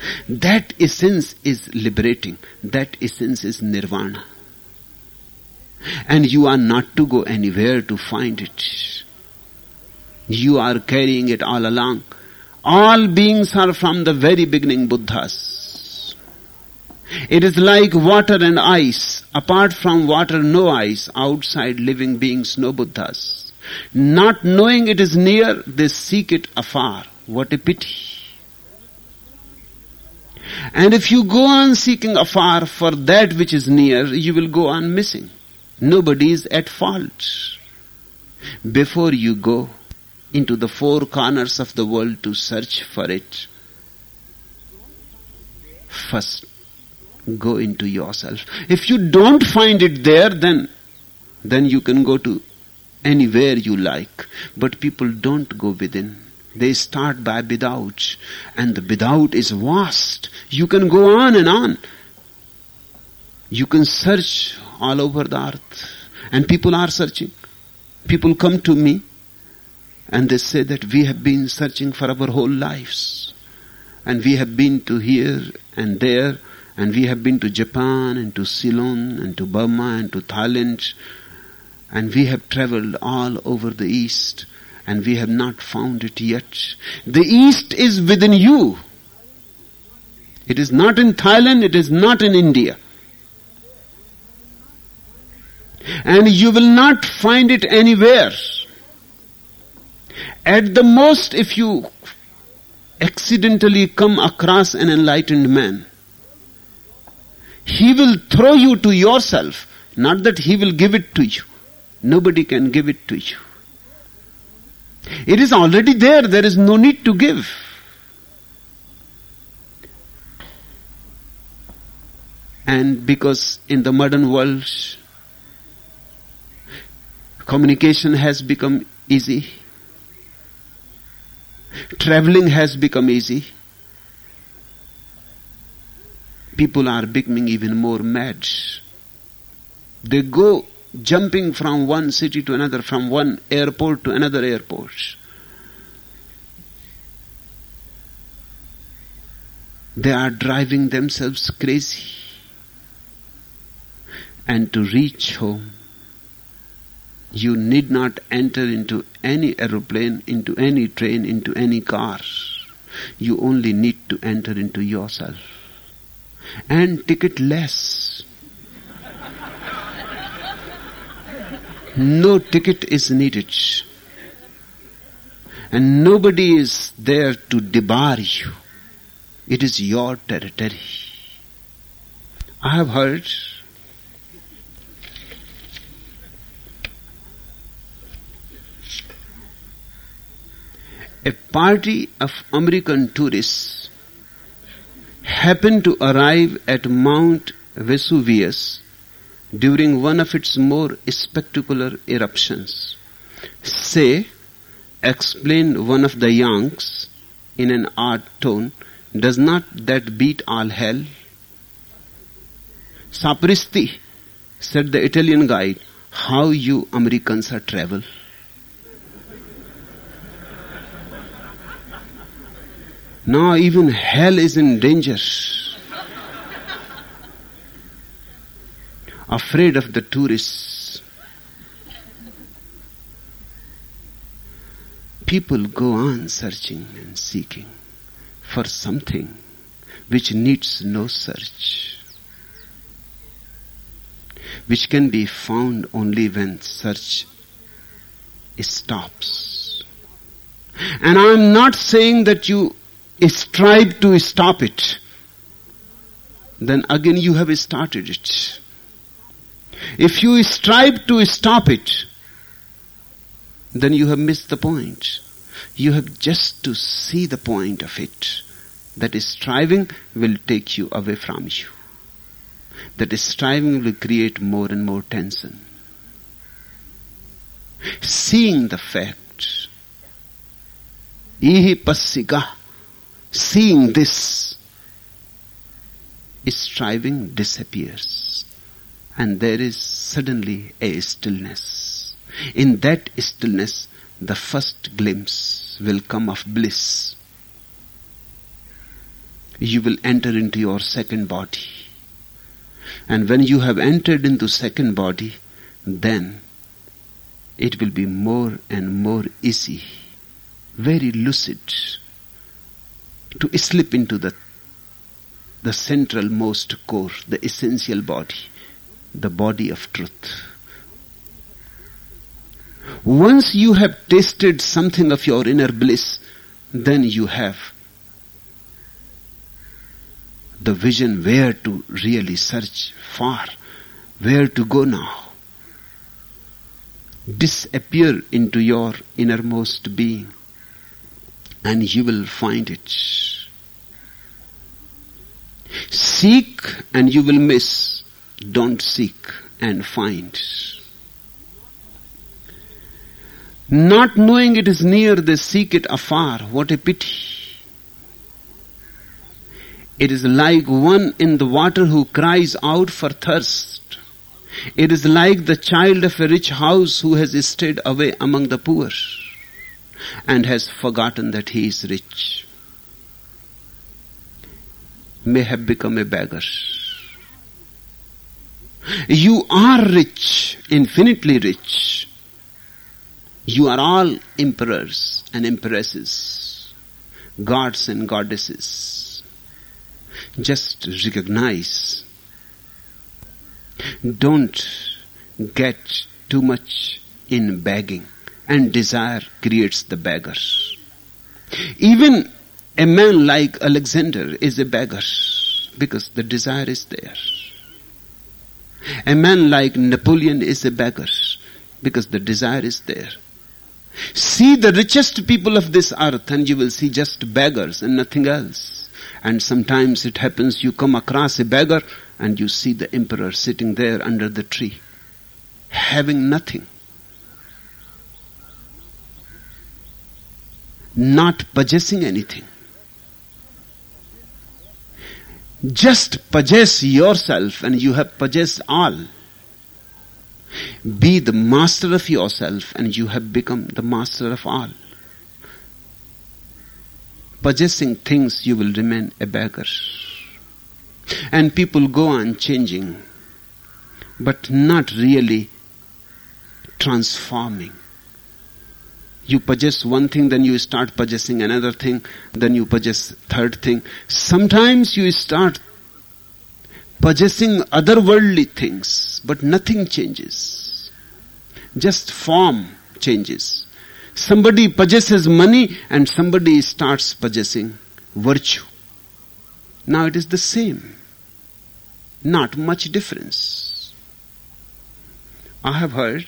Speaker 2: That essence is liberating. That essence is nirvana. And you are not to go anywhere to find it. You are carrying it all along. All beings are from the very beginning Buddhas. It is like water and ice. Apart from water, no ice. Outside living beings, no Buddhas. Not knowing it is near, they seek it afar. What a pity. And if you go on seeking afar for that which is near, you will go on missing. Nobody is at fault. Before you go into the four corners of the world to search for it, first go into yourself. If you don't find it there, then you can go to anywhere you like. But people don't go within. They start by without. And the without is vast. You can go on and on. You can search all over the earth. And people are searching. People come to me and they say that we have been searching for our whole lives. And we have been to here and there. And we have been to Japan and to Ceylon and to Burma and to Thailand. And we have traveled all over the East. And we have not found it yet. The East is within you. It is not in Thailand, it is not in India. And you will not find it anywhere. At the most, if you accidentally come across an enlightened man, he will throw you to yourself. Not that he will give it to you. Nobody can give it to you. It is already there. There is no need to give. And because in the modern world, communication has become easy. Traveling has become easy. People are becoming even more mad. They go jumping from one city to another, from one airport to another airport. They are driving themselves crazy. And to reach home, you need not enter into any aeroplane, into any train, into any car. You only need to enter into yourself. And ticket less. No ticket is needed. And nobody is there to debar you. It is your territory. I have heard a party of American tourists happened to arrive at Mount Vesuvius during one of its more spectacular eruptions. Say, explained one of the youngs in an odd tone, does not that beat all hell? Sapristi, said the Italian guide, how you Americans are travel. Now even hell is in danger. Afraid of the tourists. People go on searching and seeking for something which needs no search, which can be found only when search stops. And I am not saying that you strive to stop it. Then again you have started it. If you strive to stop it, then you have missed the point. You have just to see the point of it. That striving will take you away from you. That striving will create more and more tension. Seeing the fact, ihi passika, seeing this, striving disappears. And there is suddenly a stillness. In that stillness, the first glimpse will come of bliss. You will enter into your second body. And when you have entered into second body, then it will be more and more easy, very lucid, to slip into the central most core, the essential body, the body of truth. Once you have tasted something of your inner bliss, then you have the vision where to really search for, where to go now. Disappear into your innermost being and you will find it. Seek and you will miss. Don't seek and find. Not knowing it is near, they seek it afar. What a pity. It is like one in the water who cries out for thirst. It is like the child of a rich house who has stayed away among the poor and has forgotten that he is rich. May have become a beggar. You are rich, infinitely rich. You are all emperors and empresses, gods and goddesses. Just recognize. Don't get too much in begging, and desire creates the beggar. Even a man like Alexander is a beggar because the desire is there. A man like Napoleon is a beggar because the desire is there. See the richest people of this earth and you will see just beggars and nothing else. And sometimes it happens you come across a beggar and you see the emperor sitting there under the tree, having nothing. Not possessing anything. Just possess yourself and you have possessed all. Be the master of yourself and you have become the master of all. Possessing things, you will remain a beggar. And people go on changing, but not really transforming. You possess one thing, then you start possessing another thing, then you possess third thing. Sometimes you start possessing otherworldly things, but nothing changes. Just form changes. Somebody possesses money and somebody starts possessing virtue. Now it is the same. Not much difference. I have heard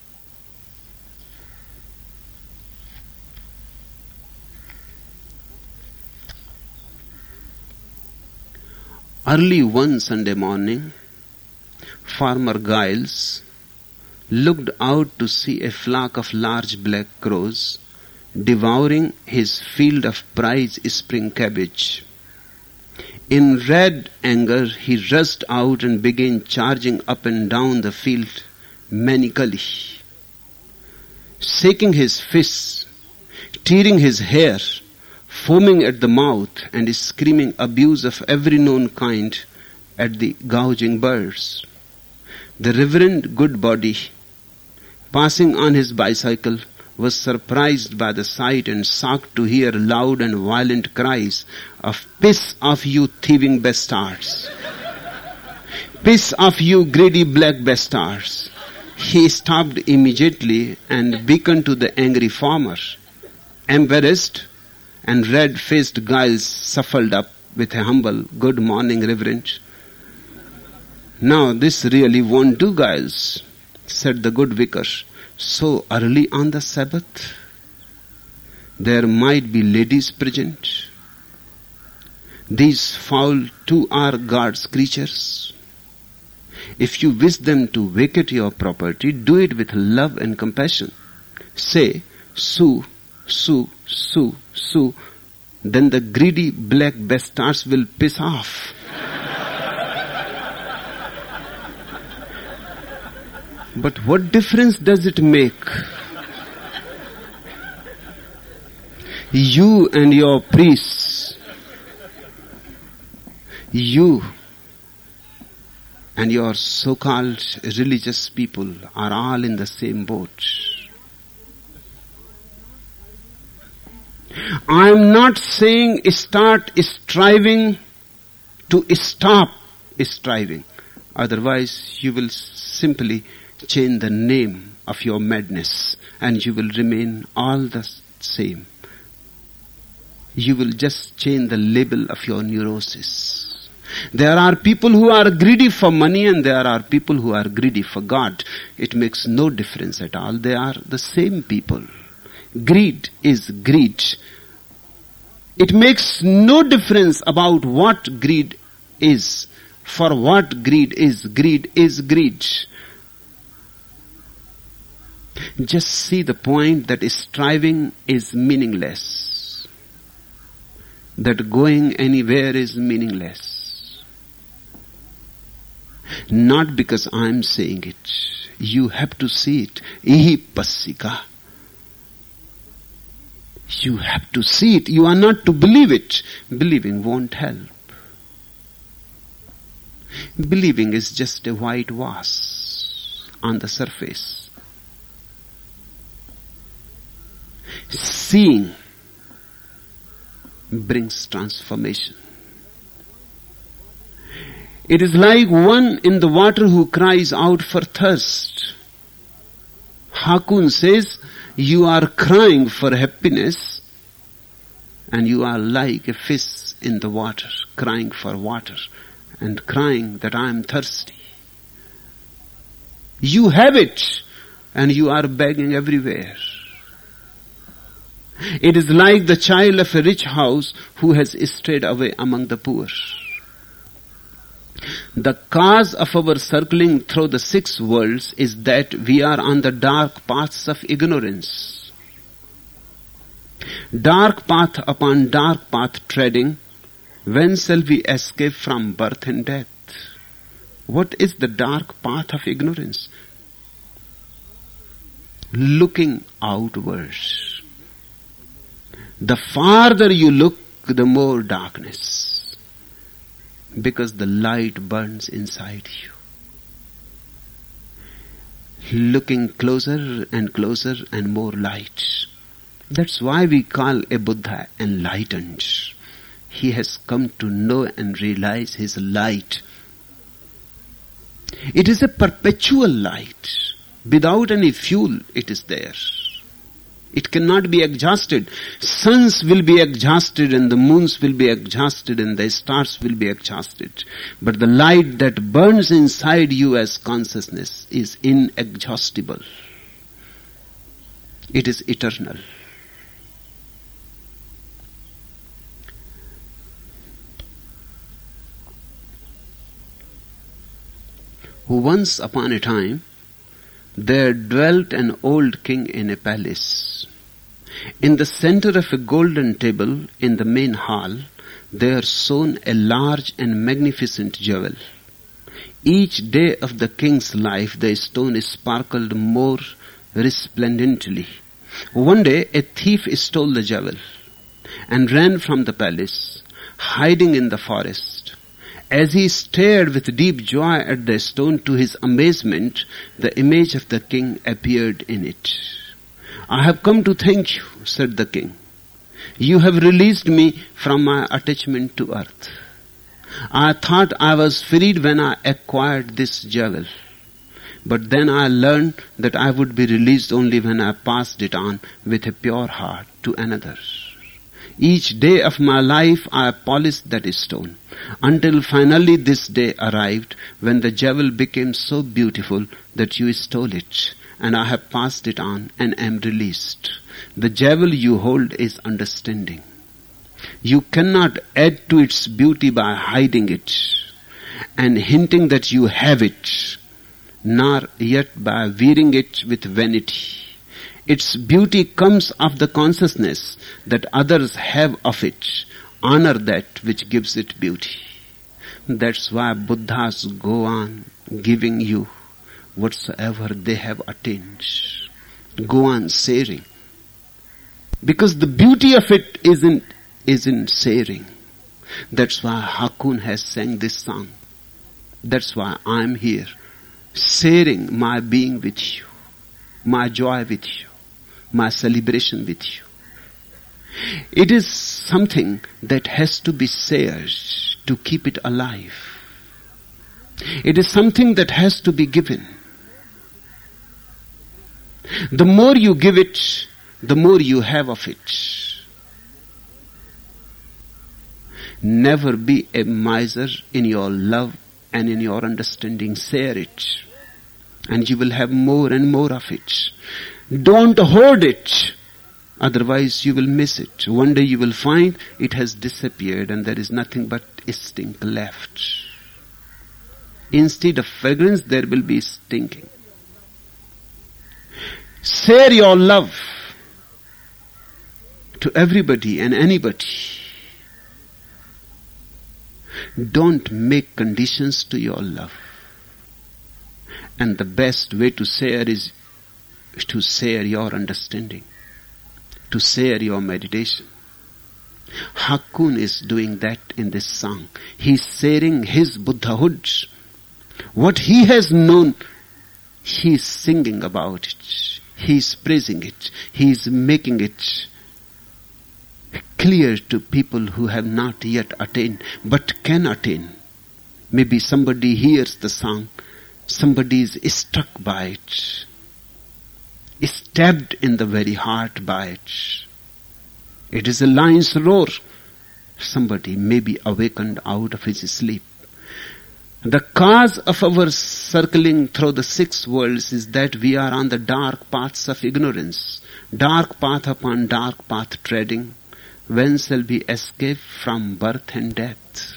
Speaker 2: early one Sunday morning, Farmer Giles looked out to see a flock of large black crows devouring his field of prize spring cabbage. In red anger, he rushed out and began charging up and down the field manically, shaking his fists, tearing his hair, foaming at the mouth, and screaming abuse of every known kind at the gouging birds. The Reverend Goodbody, passing on his bicycle, was surprised by the sight and shocked to hear loud and violent cries of "Piss off, you thieving bastards! Piss off, you greedy black bastards!" He stopped immediately and beckoned to the angry farmer. Embarrassed and red-faced Giles shuffled up with a humble, "Good morning, Reverend." "Now this really won't do, Giles," said the good vicar. "So early on the Sabbath? There might be ladies present. These fowl too are God's creatures. If you wish them to vacate your property, do it with love and compassion. Say, 'Sue, sue, sue, sue,' then the greedy black bastards will piss off." But what difference does it make? You and your priests, you And your so-called religious people are all in the same boat. I am not saying start striving to stop striving. Otherwise, you will simply change the name of your madness and you will remain all the same. You will just change the label of your neurosis. There are people who are greedy for money and there are people who are greedy for God. It makes no difference at all. They are the same people. Greed is greed. It makes no difference about what greed is. For what greed is greed. Just see the point that striving is meaningless. That going anywhere is meaningless. Not because I am saying it. You have to see it. Ihi passika. You have to see it. You are not to believe it. Believing won't help. Believing is just a whitewash on the surface. Seeing brings transformation. It is like one in the water who cries out for thirst. Hakun says, you are crying for happiness and you are like a fish in the water, crying for water and crying that I am thirsty. You have it and you are begging everywhere. It is like the child of a rich house who has strayed away among the poor. The cause of our circling through the 6 worlds is that we are on the dark paths of ignorance. Dark path upon dark path treading, when shall we escape from birth and death? What is the dark path of ignorance? Looking outwards. The farther you look, the more darkness. Because the light burns inside you. Looking closer and closer and more light. That's why we call a Buddha enlightened. He has come to know and realize his light. It is a perpetual light. Without any fuel, it is there. It cannot be exhausted. Suns will be exhausted and the moons will be exhausted and the stars will be exhausted. But the light that burns inside you as consciousness is inexhaustible. It is eternal. Once upon a time, there dwelt an old king in a palace. In the center of a golden table in the main hall, there shone a large and magnificent jewel. Each day of the king's life, the stone sparkled more resplendently. One day, a thief stole the jewel and ran from the palace, hiding in the forest. As he stared with deep joy at the stone, to his amazement, the image of the king appeared in it. I have come to thank you, said the king. You have released me from my attachment to earth. I thought I was freed when I acquired this jewel. But then I learned that I would be released only when I passed it on with a pure heart to another. Each day of my life I polished that stone, until finally this day arrived when the jewel became so beautiful that you stole it, and I have passed it on and am released. The jewel you hold is understanding. You cannot add to its beauty by hiding it and hinting that you have it, nor yet by wearing it with vanity. Its beauty comes of the consciousness that others have of it. Honor that which gives it beauty. That's why Buddhas go on giving you whatsoever they have attained. Go on sharing. Because the beauty of it is in sharing. That's why Hakun has sang this song. That's why I'm here, sharing my being with you, my joy with you, my celebration with you. It is something that has to be shared to keep it alive. It is something that has to be given. The more you give it, the more you have of it. Never be a miser in your love and in your understanding. Share it, and you will have more and more of it. Don't hoard it, otherwise you will miss it. One day you will find it has disappeared and there is nothing but stink left. Instead of fragrance, there will be stinking. Share your love to everybody and anybody. Don't make conditions to your love. And the best way to share is to share your understanding, to share your meditation. Hakun is doing that in this song. He's sharing his Buddhahood. What he has known, he's singing about it. He's praising it. He's making it clear to people who have not yet attained, but can attain. Maybe somebody hears the song, somebody is struck by it, stabbed in the very heart by it. It is a lion's roar. Somebody may be awakened out of his sleep. The cause of our circling through the 6 worlds is that we are on the dark paths of ignorance, dark path upon dark path treading. When shall we escape from birth and death?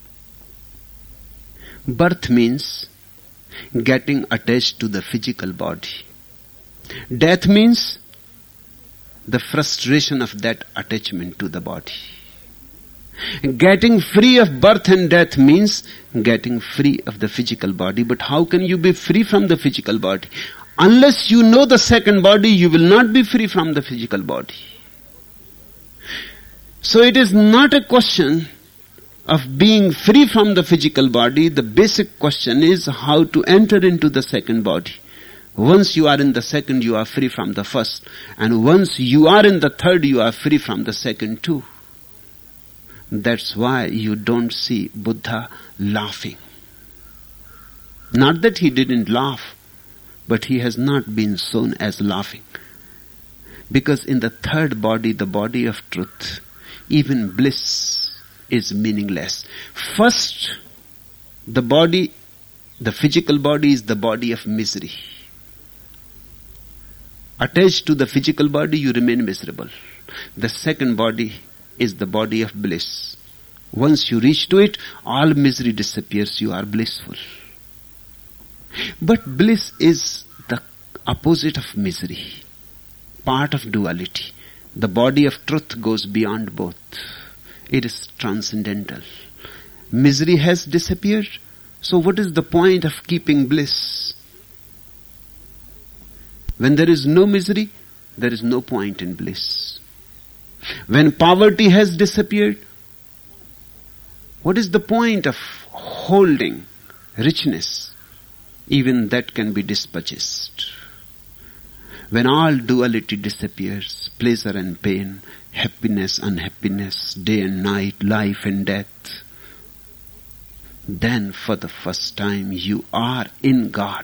Speaker 2: Birth means getting attached to the physical body. Death means the frustration of that attachment to the body. Getting free of birth and death means getting free of the physical body. But how can you be free from the physical body? Unless you know the second body, you will not be free from the physical body. So it is not a question of being free from the physical body. The basic question is how to enter into the second body. Once you are in the second, you are free from the first. And once you are in the third, you are free from the second too. That's why you don't see Buddha laughing. Not that he didn't laugh, but he has not been shown as laughing. Because in the third body, the body of truth, even bliss is meaningless. First, the body, the physical body is the body of misery. Attached to the physical body, you remain miserable. The second body is the body of bliss. Once you reach to it, all misery disappears, you are blissful. But bliss is the opposite of misery, part of duality. The body of truth goes beyond both. It is transcendental. Misery has disappeared, so what is the point of keeping bliss? When there is no misery, there is no point in bliss. When poverty has disappeared, what is the point of holding richness? Even that can be dispurchased. When all duality disappears, pleasure and pain, happiness, unhappiness, day and night, life and death, then for the first time you are in God.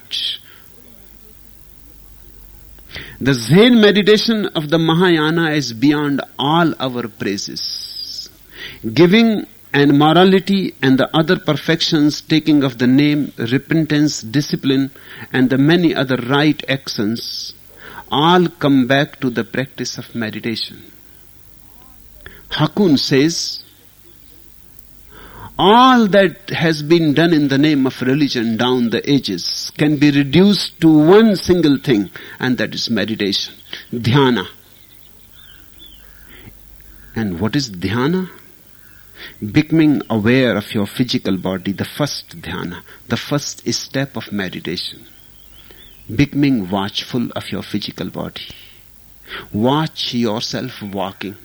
Speaker 2: The Zen meditation of the Mahayana is beyond all our praises. Giving and morality and the other perfections, taking of the name, repentance, discipline, and the many other right actions, all come back to the practice of meditation. Hakun says, all that has been done in the name of religion down the ages can be reduced to one single thing, and that is meditation, dhyana. And what is dhyana? Becoming aware of your physical body, the first dhyana, the first step of meditation. Becoming watchful of your physical body. Watch yourself walking.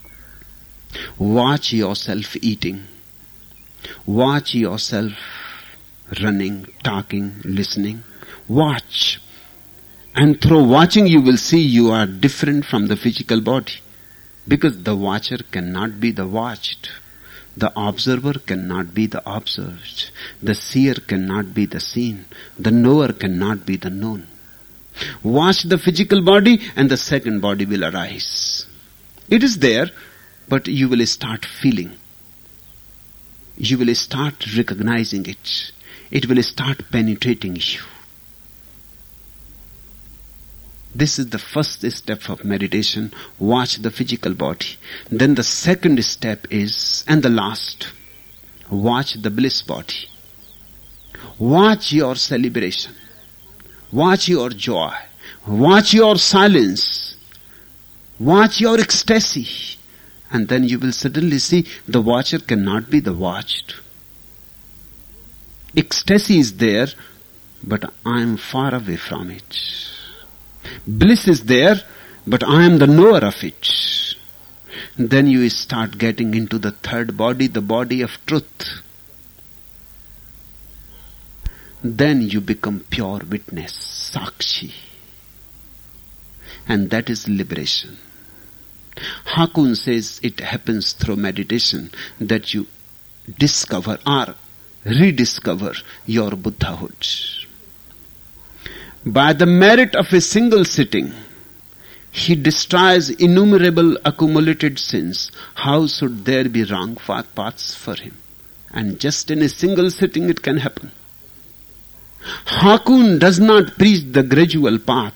Speaker 2: Watch yourself eating. Watch yourself running, talking, listening. Watch. And through watching you will see you are different from the physical body. Because the watcher cannot be the watched. The observer cannot be the observed. The seer cannot be the seen. The knower cannot be the known. Watch the physical body and the second body will arise. It is there, but you will start feeling. You will start recognizing it. It will start penetrating you. This is the first step of meditation. Watch the physical body. Then the second step is, and the last, watch the bliss body. Watch your celebration. Watch your joy. Watch your silence. Watch your ecstasy. And then you will suddenly see the watcher cannot be the watched. Ecstasy is there, but I am far away from it. Bliss is there, but I am the knower of it. Then you start getting into the third body, the body of truth. Then you become pure witness, Sakshi. And that is liberation. Hakun says it happens through meditation that you discover or rediscover your Buddhahood. By the merit of a single sitting, he destroys innumerable accumulated sins. How should there be wrong paths for him? And just in a single sitting it can happen. Hakun does not preach the gradual path.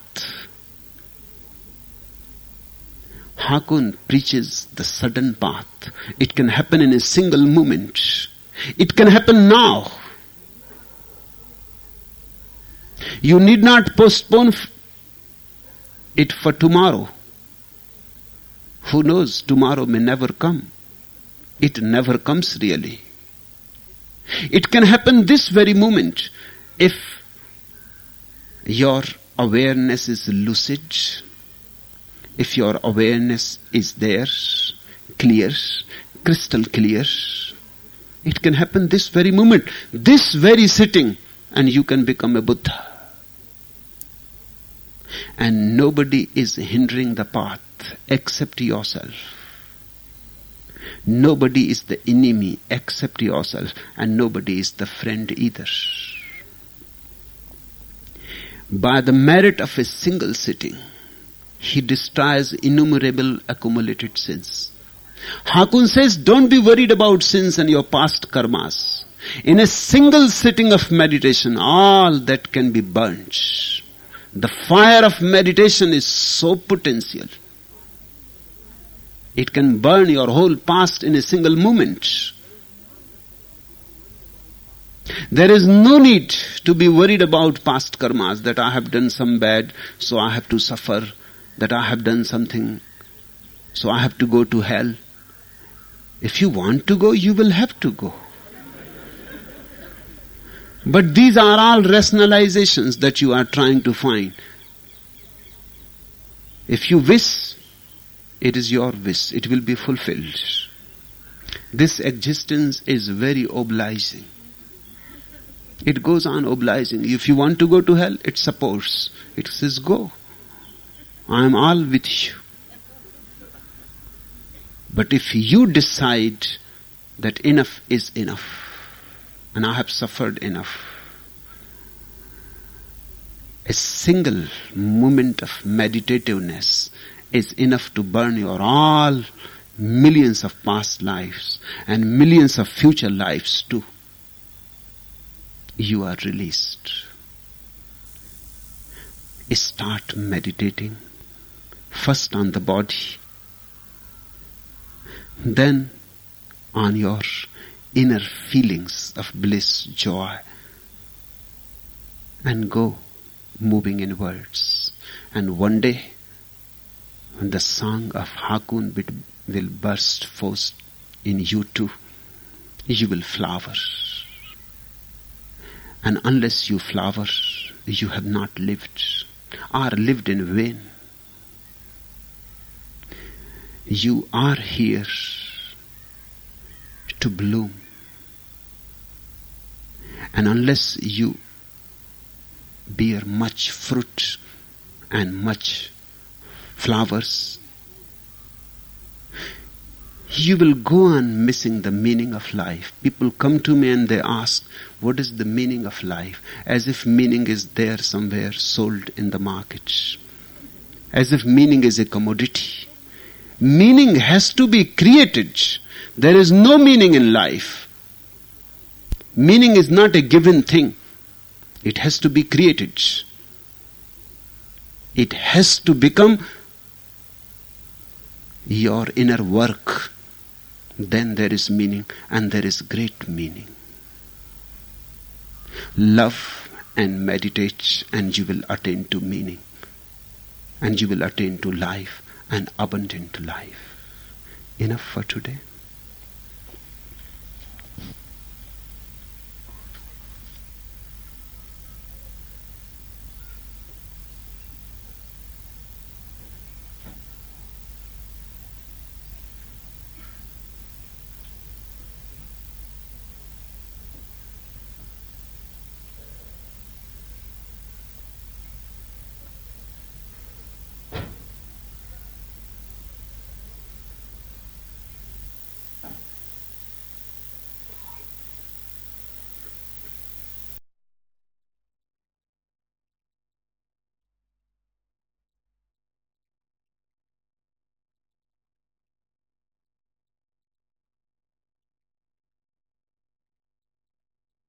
Speaker 2: Hakun preaches the sudden path. It can happen in a single moment. It can happen now. You need not postpone it for tomorrow. Who knows, tomorrow may never come. It never comes really. It can happen this very moment if your awareness is lucid, if your awareness is there, clear, crystal clear. It can happen this very moment, this very sitting, and you can become a Buddha. And nobody is hindering the path except yourself. Nobody is the enemy except yourself, and nobody is the friend either. By the merit of a single sitting, he destroys innumerable accumulated sins. Hakun says, don't be worried about sins and your past karmas. In a single sitting of meditation, all that can be burnt. The fire of meditation is so potential. It can burn your whole past in a single moment. There is no need to be worried about past karmas, that I have done some bad, so I have to suffer, that I have done something, so I have to go to hell. If you want to go, you will have to go. But these are all rationalizations that you are trying to find. If you wish, it is your wish. It will be fulfilled. This existence is very obliging. It goes on obliging. If you want to go to hell, it supports. It says, go. I am all with you. But if you decide that enough is enough, and I have suffered enough, a single moment of meditativeness is enough to burn your all millions of past lives and millions of future lives too. You are released. Start meditating, first on the body, then on your inner feelings of bliss, joy, and go moving inwards. And one day, when the song of Hakun will burst forth in you too, you will flower. And unless you flower, you have not lived, or lived in vain. You are here to bloom. And unless you bear much fruit and much flowers, you will go on missing the meaning of life. People come to me and they ask, what is the meaning of life? As if meaning is there somewhere sold in the market. As if meaning is a commodity. Meaning has to be created. There is no meaning in life. Meaning is not a given thing. It has to be created. It has to become your inner work. Then there is meaning, and there is great meaning. Love and meditate, and you will attain to meaning. And you will attain to life, and abundant life. Enough for today.